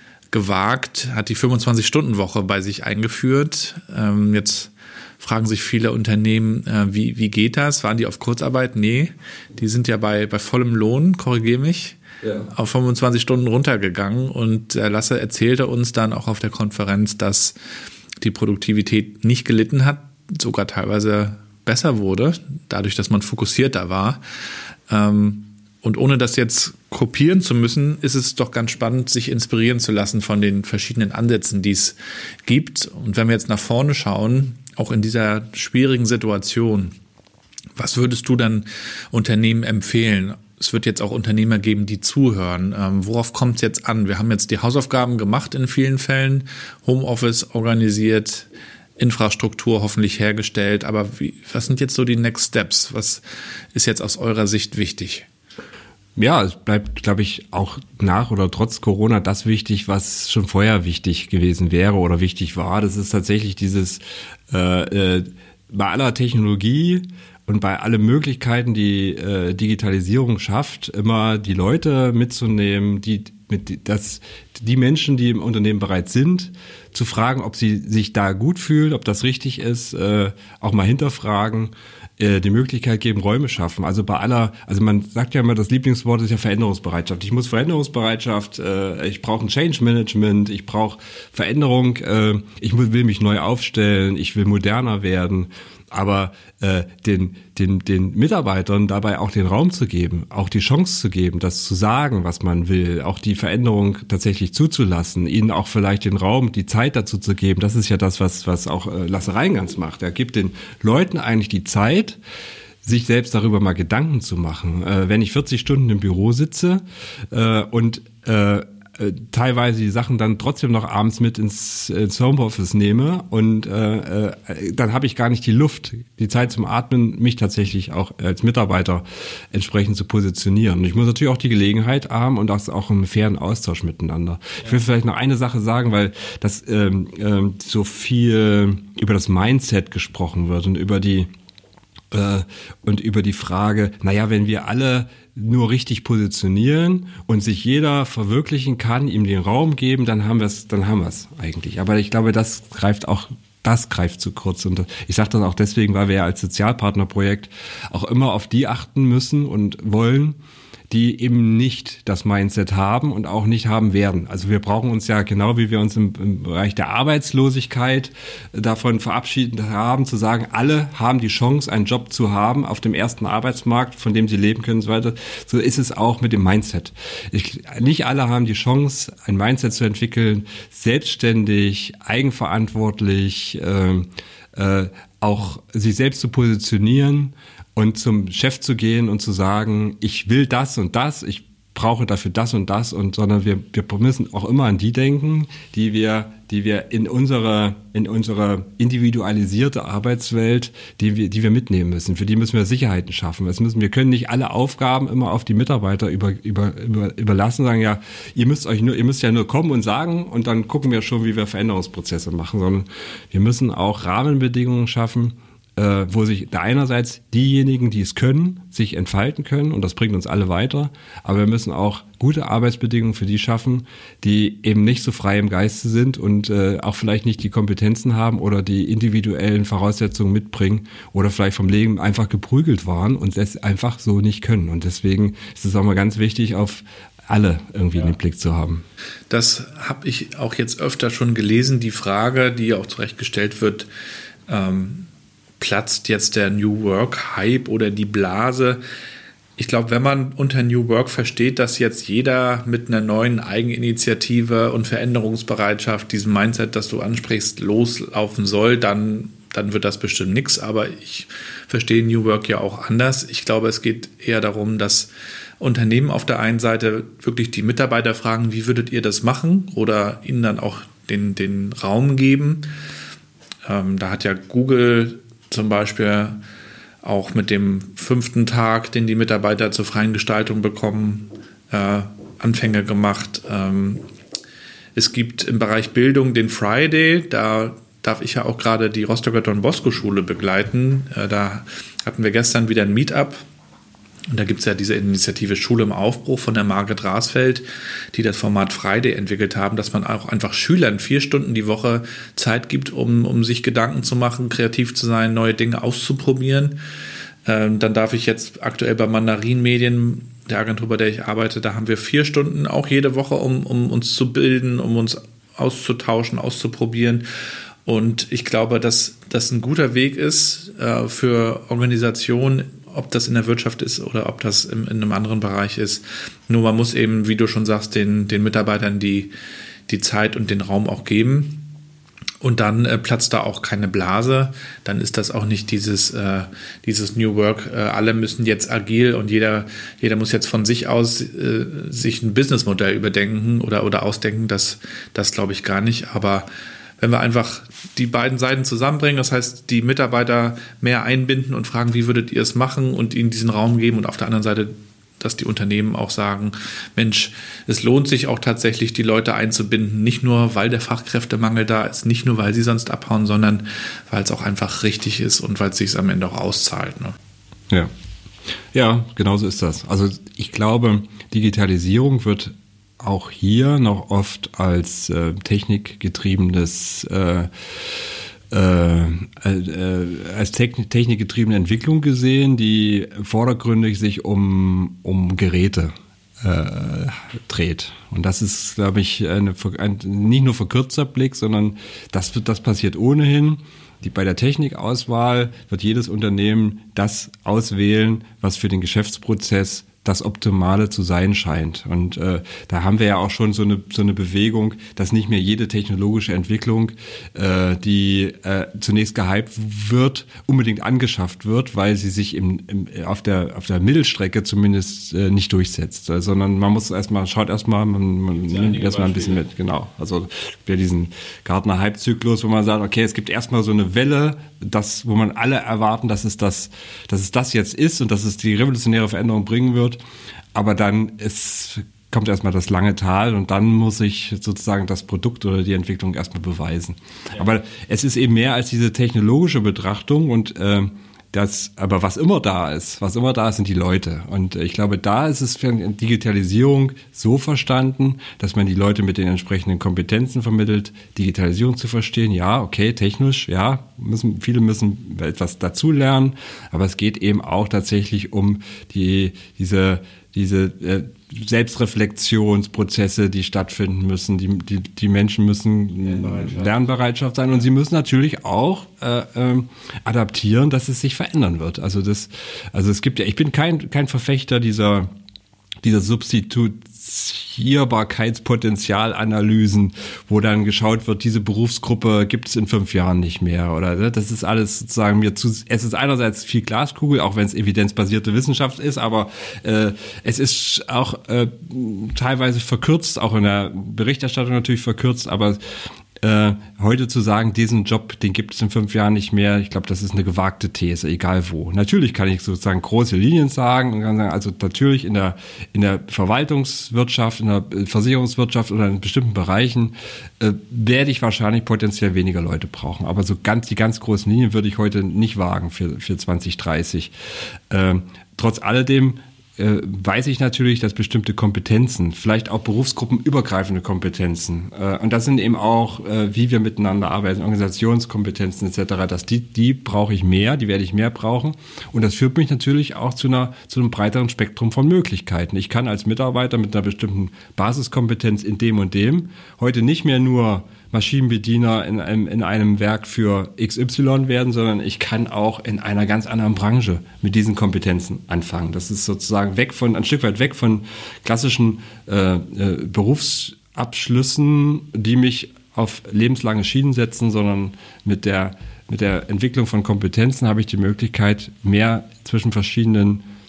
gewagt, hat die fünfundzwanzig-Stunden-Woche bei sich eingeführt. Ähm, jetzt fragen sich viele Unternehmen, äh, wie, wie geht das? Waren die auf Kurzarbeit? Nee, die sind ja bei, bei vollem Lohn, korrigiere mich, ja, auf fünfundzwanzig Stunden runtergegangen. Und äh, Lasse erzählte uns dann auch auf der Konferenz, dass die Produktivität nicht gelitten hat, sogar teilweise besser wurde, dadurch, dass man fokussierter war. Ähm, Und ohne das jetzt kopieren zu müssen, ist es doch ganz spannend, sich inspirieren zu lassen von den verschiedenen Ansätzen, die es gibt. Und wenn wir jetzt nach vorne schauen, auch in dieser schwierigen Situation, was würdest du dann Unternehmen empfehlen? Es wird jetzt auch Unternehmer geben, die zuhören. Ähm, worauf kommt es jetzt an? Wir haben jetzt die Hausaufgaben gemacht in vielen Fällen, Homeoffice organisiert, Infrastruktur hoffentlich hergestellt. Aber wie, was sind jetzt so die Next Steps? Was ist jetzt aus eurer Sicht wichtig? Ja, es bleibt, glaube ich, auch nach oder trotz Corona das wichtig, was schon vorher wichtig gewesen wäre oder wichtig war. Das ist tatsächlich dieses, äh, äh, bei aller Technologie und bei allen Möglichkeiten, die äh, Digitalisierung schafft, immer die Leute mitzunehmen, die mit das die Menschen, die im Unternehmen bereits sind, zu fragen, ob sie sich da gut fühlen, ob das richtig ist, äh, auch mal hinterfragen, die Möglichkeit geben, Räume schaffen. Also bei aller, also man sagt ja immer, das Lieblingswort ist ja Veränderungsbereitschaft. Ich muss Veränderungsbereitschaft, äh, ich brauche ein Change Management, ich brauche Veränderung, äh, ich will mich neu aufstellen, ich will moderner werden. Aber äh, den, den, den Mitarbeitern dabei auch den Raum zu geben, auch die Chance zu geben, das zu sagen, was man will, auch die Veränderung tatsächlich zuzulassen, ihnen auch vielleicht den Raum, die Zeit dazu zu geben, das ist ja das, was, was auch äh, Lasse Reingans macht. Er gibt den Leuten eigentlich die Zeit, sich selbst darüber mal Gedanken zu machen. Äh, wenn ich vierzig Stunden im Büro sitze äh, und äh, teilweise die Sachen dann trotzdem noch abends mit ins, ins Homeoffice nehme und äh, äh, dann habe ich gar nicht die Luft, die Zeit zum Atmen, mich tatsächlich auch als Mitarbeiter entsprechend zu positionieren. Und ich muss natürlich auch die Gelegenheit haben und auch, auch einen fairen Austausch miteinander. Ja. Ich will vielleicht noch eine Sache sagen, weil das ähm, ähm, so viel über das Mindset gesprochen wird und über die äh, und über die Frage, naja, wenn wir alle nur richtig positionieren und sich jeder verwirklichen kann, ihm den Raum geben, dann haben wir es, dann haben wir es eigentlich. Aber ich glaube, das greift auch, das greift zu kurz. Und ich sage das auch deswegen, weil wir ja als Sozialpartnerprojekt auch immer auf die achten müssen und wollen, die eben nicht das Mindset haben und auch nicht haben werden. Also wir brauchen uns ja, genau wie wir uns im, im Bereich der Arbeitslosigkeit davon verabschiedet haben, zu sagen, alle haben die Chance, einen Job zu haben auf dem ersten Arbeitsmarkt, von dem sie leben können und so weiter. So ist es auch mit dem Mindset. Ich, nicht alle haben die Chance, ein Mindset zu entwickeln, selbstständig, eigenverantwortlich, äh, äh, auch sich selbst zu positionieren und zum Chef zu gehen und zu sagen, ich will das und das, ich brauche dafür das und das, und sondern wir, wir müssen auch immer an die denken, die wir, die wir in unserer, in unserer individualisierte Arbeitswelt, die wir, die wir mitnehmen müssen. Für die müssen wir Sicherheiten schaffen. Das müssen, wir können nicht alle Aufgaben immer auf die Mitarbeiter über, über, über, überlassen, sagen, ja, ihr müsst euch nur, ihr müsst ja nur kommen und sagen, und dann gucken wir schon, wie wir Veränderungsprozesse machen, sondern wir müssen auch Rahmenbedingungen schaffen, Äh, wo sich da einerseits diejenigen, die es können, sich entfalten können, und das bringt uns alle weiter, aber wir müssen auch gute Arbeitsbedingungen für die schaffen, die eben nicht so frei im Geiste sind und äh, auch vielleicht nicht die Kompetenzen haben oder die individuellen Voraussetzungen mitbringen oder vielleicht vom Leben einfach geprügelt waren und es einfach so nicht können. Und deswegen ist es auch mal ganz wichtig, auf alle irgendwie ja. in den Blick zu haben. Das habe ich auch jetzt öfter schon gelesen, die Frage, die auch zurecht gestellt wird, ähm, platzt jetzt der New Work-Hype oder die Blase? Ich glaube, wenn man unter New Work versteht, dass jetzt jeder mit einer neuen Eigeninitiative und Veränderungsbereitschaft, diesem Mindset, das du ansprichst, loslaufen soll, dann, dann wird das bestimmt nichts. Aber ich verstehe New Work ja auch anders. Ich glaube, es geht eher darum, dass Unternehmen auf der einen Seite wirklich die Mitarbeiter fragen, wie würdet ihr das machen? Oder ihnen dann auch den, den Raum geben. Ähm, da hat ja Google zum Beispiel auch mit dem fünften Tag, den die Mitarbeiter zur freien Gestaltung bekommen, äh, Anfänge gemacht. Ähm, es gibt im Bereich Bildung den Friday, da darf ich ja auch gerade die Rostocker Don Bosco Schule begleiten. Äh, da hatten wir gestern wieder ein Meetup. Und da gibt es ja diese Initiative Schule im Aufbruch von der Margret Rasfeld, die das Format Friday entwickelt haben, dass man auch einfach Schülern vier Stunden die Woche Zeit gibt, um, um sich Gedanken zu machen, kreativ zu sein, neue Dinge auszuprobieren. Ähm, dann darf ich jetzt aktuell bei Mandarin Medien, der Agentur, bei der ich arbeite, da haben wir vier Stunden auch jede Woche, um, um uns zu bilden, um uns auszutauschen, auszuprobieren. Und ich glaube, dass das ein guter Weg ist äh, für Organisationen, ob das in der Wirtschaft ist oder ob das in, in einem anderen Bereich ist. Nur man muss eben, wie du schon sagst, den, den Mitarbeitern die, die Zeit und den Raum auch geben. Und dann äh, platzt da auch keine Blase. Dann ist das auch nicht dieses, äh, dieses New Work. Äh, alle müssen jetzt agil und jeder, jeder muss jetzt von sich aus äh, sich ein Businessmodell überdenken oder, oder ausdenken. Das, das glaube ich gar nicht. Aber wenn wir einfach die beiden Seiten zusammenbringen, das heißt, die Mitarbeiter mehr einbinden und fragen, wie würdet ihr es machen und ihnen diesen Raum geben und auf der anderen Seite, dass die Unternehmen auch sagen, Mensch, es lohnt sich auch tatsächlich, die Leute einzubinden, nicht nur, weil der Fachkräftemangel da ist, nicht nur, weil sie sonst abhauen, sondern weil es auch einfach richtig ist und weil es sich am Ende auch auszahlt. Ne? Ja. Ja, genau so ist das. Also ich glaube, Digitalisierung wird auch hier noch oft als äh, technikgetriebenes äh, äh, äh, als techn- technikgetriebene Entwicklung gesehen, die vordergründig sich um, um Geräte äh, dreht. Und das ist, glaube ich, eine, ein nicht nur verkürzter Blick, sondern das wird, das passiert ohnehin. Die, bei der Technikauswahl wird jedes Unternehmen das auswählen, was für den Geschäftsprozess das Optimale zu sein scheint. Und äh, da haben wir ja auch schon so eine so eine Bewegung, dass nicht mehr jede technologische Entwicklung, äh, die äh, zunächst gehypt wird, unbedingt angeschafft wird, weil sie sich im, im, auf der auf der Mittelstrecke zumindest äh, nicht durchsetzt, äh, sondern man muss erstmal, schaut erstmal, man, man nimmt erstmal ein bisschen mit, genau. Also ja, diesen Gartner-Hype-Zyklus, wo man sagt, okay, es gibt erstmal so eine Welle, das, wo man alle erwarten, dass es das, dass es das jetzt ist und dass es die revolutionäre Veränderung bringen wird. Aber dann ist, kommt erstmal das lange Tal und dann muss ich sozusagen das Produkt oder die Entwicklung erstmal beweisen. Ja. Aber es ist eben mehr als diese technologische Betrachtung und äh, das, aber was immer da ist, was immer da ist, sind die Leute. Und ich glaube, da ist es für Digitalisierung so verstanden, dass man die Leute mit den entsprechenden Kompetenzen vermittelt, Digitalisierung zu verstehen. Ja, okay, technisch, ja, müssen, viele müssen etwas dazulernen, aber es geht eben auch tatsächlich um die, diese, diese äh, Selbstreflexionsprozesse, die stattfinden müssen. Die, die, die Menschen müssen Lernbereitschaft. Lernbereitschaft sein und sie müssen natürlich auch äh, äh, adaptieren, dass es sich verändern wird. Also das, also es gibt ja, ich bin kein kein Verfechter dieser dieser Substituierbarkeitspotenzialanalysen, wo dann geschaut wird, diese Berufsgruppe gibt es in fünf Jahren nicht mehr. Oder das ist alles sozusagen mir zu. Es ist einerseits viel Glaskugel, auch wenn es evidenzbasierte Wissenschaft ist, aber äh, es ist auch äh, teilweise verkürzt, auch in der Berichterstattung natürlich verkürzt, aber Äh, heute zu sagen, diesen Job, den gibt es in fünf Jahren nicht mehr, ich glaube, das ist eine gewagte These, egal wo. Natürlich kann ich sozusagen große Linien sagen und kann sagen, also natürlich in der in der Verwaltungswirtschaft, in der Versicherungswirtschaft oder in bestimmten Bereichen äh, werde ich wahrscheinlich potenziell weniger Leute brauchen. Aber so ganz die ganz großen Linien würde ich heute nicht wagen für für zwanzig dreißig. Äh, trotz alledem Äh, weiß ich natürlich, dass bestimmte Kompetenzen, vielleicht auch berufsgruppenübergreifende Kompetenzen, äh, und das sind eben auch, äh, wie wir miteinander arbeiten, Organisationskompetenzen et cetera, dass die, die brauche ich mehr, die werde ich mehr brauchen. Und das führt mich natürlich auch zu einer, zu einem breiteren Spektrum von Möglichkeiten. Ich kann als Mitarbeiter mit einer bestimmten Basiskompetenz in dem und dem heute nicht mehr nur Maschinenbediener in einem, in einem Werk für X Y werden, sondern ich kann auch in einer ganz anderen Branche mit diesen Kompetenzen anfangen. Das ist sozusagen weg von, ein Stück weit weg von klassischen äh, äh, Berufsabschlüssen, die mich auf lebenslange Schienen setzen, sondern mit der, mit der Entwicklung von Kompetenzen habe ich die Möglichkeit, mehr zwischen verschiedenen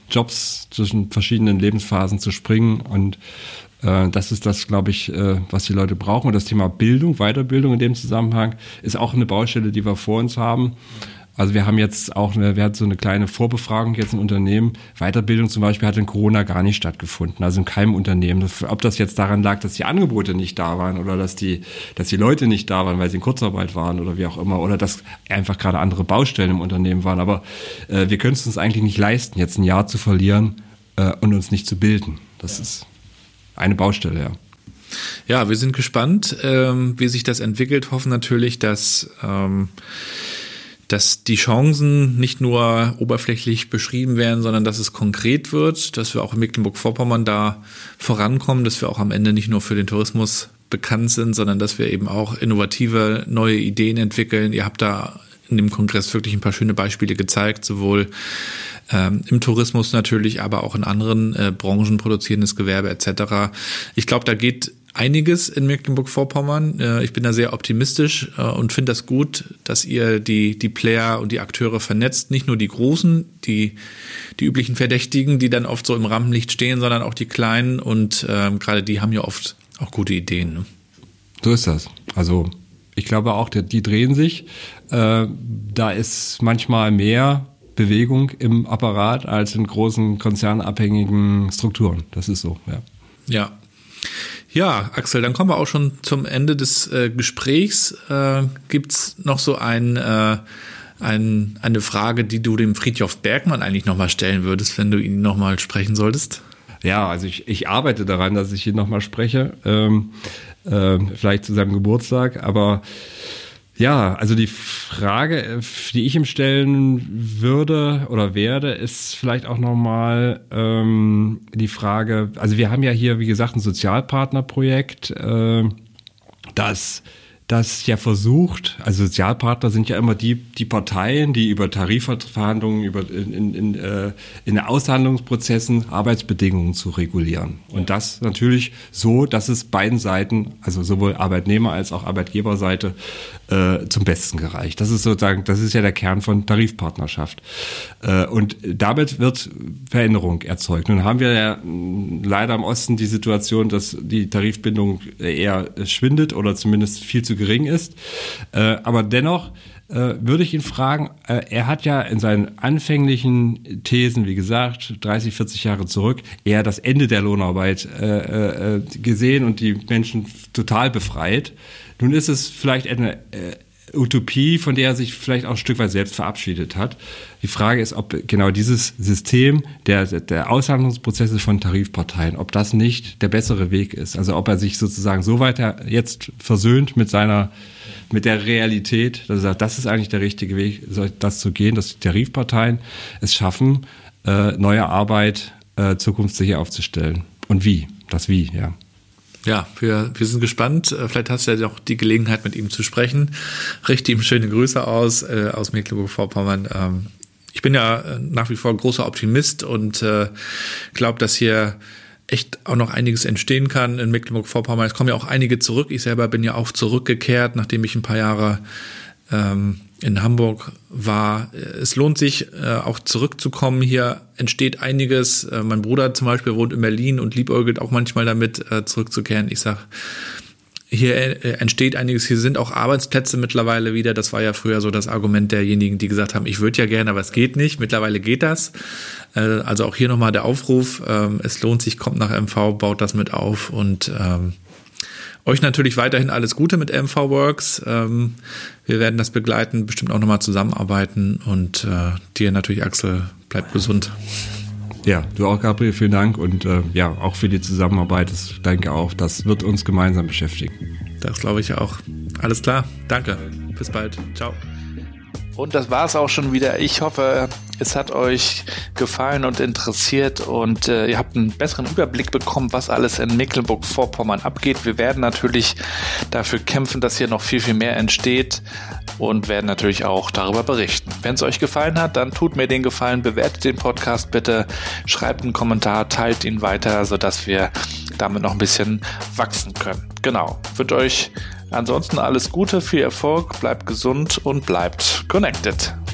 Jobs zwischen verschiedenen Lebensphasen zu springen. Und äh, das ist das, glaube ich, äh, was die Leute brauchen. Und das Thema Bildung, Weiterbildung in dem Zusammenhang ist auch eine Baustelle, die wir vor uns haben. Also wir haben jetzt auch, eine, wir hatten so eine kleine Vorbefragung jetzt im Unternehmen. Weiterbildung zum Beispiel hat in Corona gar nicht stattgefunden, also in keinem Unternehmen. Das, ob das jetzt daran lag, dass die Angebote nicht da waren oder dass die, dass die Leute nicht da waren, weil sie in Kurzarbeit waren oder wie auch immer, oder dass einfach gerade andere Baustellen im Unternehmen waren. Aber äh, wir können es uns eigentlich nicht leisten, jetzt ein Jahr zu verlieren äh, und uns nicht zu bilden. Das ist eine Baustelle, ja. Ja, wir sind gespannt, ähm, wie sich das entwickelt. Hoffen natürlich, dass ähm, dass die Chancen nicht nur oberflächlich beschrieben werden, sondern dass es konkret wird, dass wir auch in Mecklenburg-Vorpommern da vorankommen, dass wir auch am Ende nicht nur für den Tourismus bekannt sind, sondern dass wir eben auch innovative neue Ideen entwickeln. Ihr habt da in dem Kongress wirklich ein paar schöne Beispiele gezeigt, sowohl ähm, im Tourismus natürlich, aber auch in anderen äh, Branchen, produzierendes Gewerbe et cetera. Ich glaube, da geht einiges in Mecklenburg-Vorpommern. Ich bin da sehr optimistisch und finde das gut, dass ihr die die Player und die Akteure vernetzt. Nicht nur die Großen, die die üblichen Verdächtigen, die dann oft so im Rampenlicht stehen, sondern auch die Kleinen. Und ähm, gerade die haben ja oft auch gute Ideen. Ne? So ist das. Also ich glaube auch, die, die drehen sich. Äh, da ist manchmal mehr Bewegung im Apparat als in großen konzernabhängigen Strukturen. Das ist so, ja. Ja. Ja, Axel, dann kommen wir auch schon zum Ende des äh, Gesprächs. Äh, gibt's noch so ein, äh, ein, eine Frage, die du dem Fridtjof Bergmann eigentlich nochmal stellen würdest, wenn du ihn nochmal sprechen solltest? Ja, also ich, ich arbeite daran, dass ich ihn nochmal spreche, ähm, äh, vielleicht zu seinem Geburtstag, aber ja, also die Frage, die ich ihm stellen würde oder werde, ist vielleicht auch nochmal ähm, die Frage, also wir haben ja hier, wie gesagt, ein Sozialpartnerprojekt, äh, das das ja versucht, also Sozialpartner sind ja immer die die Parteien, die über Tarifverhandlungen, über in, in, in, äh, in Aushandlungsprozessen Arbeitsbedingungen zu regulieren. Und das natürlich so, dass es beiden Seiten, also sowohl Arbeitnehmer als auch Arbeitgeberseite, äh, zum Besten gereicht. Das ist sozusagen, das ist ja der Kern von Tarifpartnerschaft. Äh, und damit wird Veränderung erzeugt. Nun haben wir ja leider im Osten die Situation, dass die Tarifbindung eher schwindet oder zumindest viel zu gering ist. Äh, aber dennoch äh, würde ich ihn fragen, äh, er hat ja in seinen anfänglichen Thesen, wie gesagt, dreißig, vierzig Jahre zurück, eher das Ende der Lohnarbeit äh, äh, gesehen und die Menschen total befreit. Nun ist es vielleicht eine äh, Utopie, von der er sich vielleicht auch ein Stück weit selbst verabschiedet hat. Die Frage ist, ob genau dieses System der, der Aushandlungsprozesse von Tarifparteien, ob das nicht der bessere Weg ist. Also ob er sich sozusagen so weiter jetzt versöhnt mit seiner, mit der Realität, dass er sagt, das ist eigentlich der richtige Weg, das zu gehen, dass die Tarifparteien es schaffen, äh, neue Arbeit äh, zukunftssicher aufzustellen. Und wie? Das Wie, ja. Ja, wir, wir sind gespannt. Vielleicht hast du ja auch die Gelegenheit, mit ihm zu sprechen. Richte ihm schöne Grüße aus, äh, aus Mecklenburg-Vorpommern. Ähm, ich bin ja nach wie vor großer Optimist und äh, glaube, dass hier echt auch noch einiges entstehen kann in Mecklenburg-Vorpommern. Es kommen ja auch einige zurück. Ich selber bin ja auch zurückgekehrt, nachdem ich ein paar Jahre ähm, in Hamburg war. Es lohnt sich, äh, auch zurückzukommen. Hier entsteht einiges. Äh, mein Bruder zum Beispiel wohnt in Berlin und liebäugelt auch manchmal damit, äh, zurückzukehren. Ich sag, hier äh, entsteht einiges. Hier sind auch Arbeitsplätze mittlerweile wieder. Das war ja früher so das Argument derjenigen, die gesagt haben, ich würde ja gerne, aber es geht nicht. Mittlerweile geht das. Äh, also auch hier nochmal der Aufruf. Ähm, es lohnt sich, kommt nach M V, baut das mit auf und ähm, euch natürlich weiterhin alles Gute mit M V Works. Ähm, wir werden das begleiten, bestimmt auch nochmal zusammenarbeiten und äh, dir natürlich, Axel, bleib gesund. Ja, du auch, Gabriel, vielen Dank und äh, ja, auch für die Zusammenarbeit. Ich denke auch, das wird uns gemeinsam beschäftigen. Das glaube ich auch. Alles klar, danke. Bis bald. Ciao. Und das war es auch schon wieder. Ich hoffe, es hat euch gefallen und interessiert und äh, ihr habt einen besseren Überblick bekommen, was alles in Mecklenburg-Vorpommern abgeht. Wir werden natürlich dafür kämpfen, dass hier noch viel, viel mehr entsteht und werden natürlich auch darüber berichten. Wenn es euch gefallen hat, dann tut mir den Gefallen, bewertet den Podcast bitte, schreibt einen Kommentar, teilt ihn weiter, sodass wir damit noch ein bisschen wachsen können. Genau, ich wünsche euch ansonsten alles Gute, viel Erfolg, bleibt gesund und bleibt connected.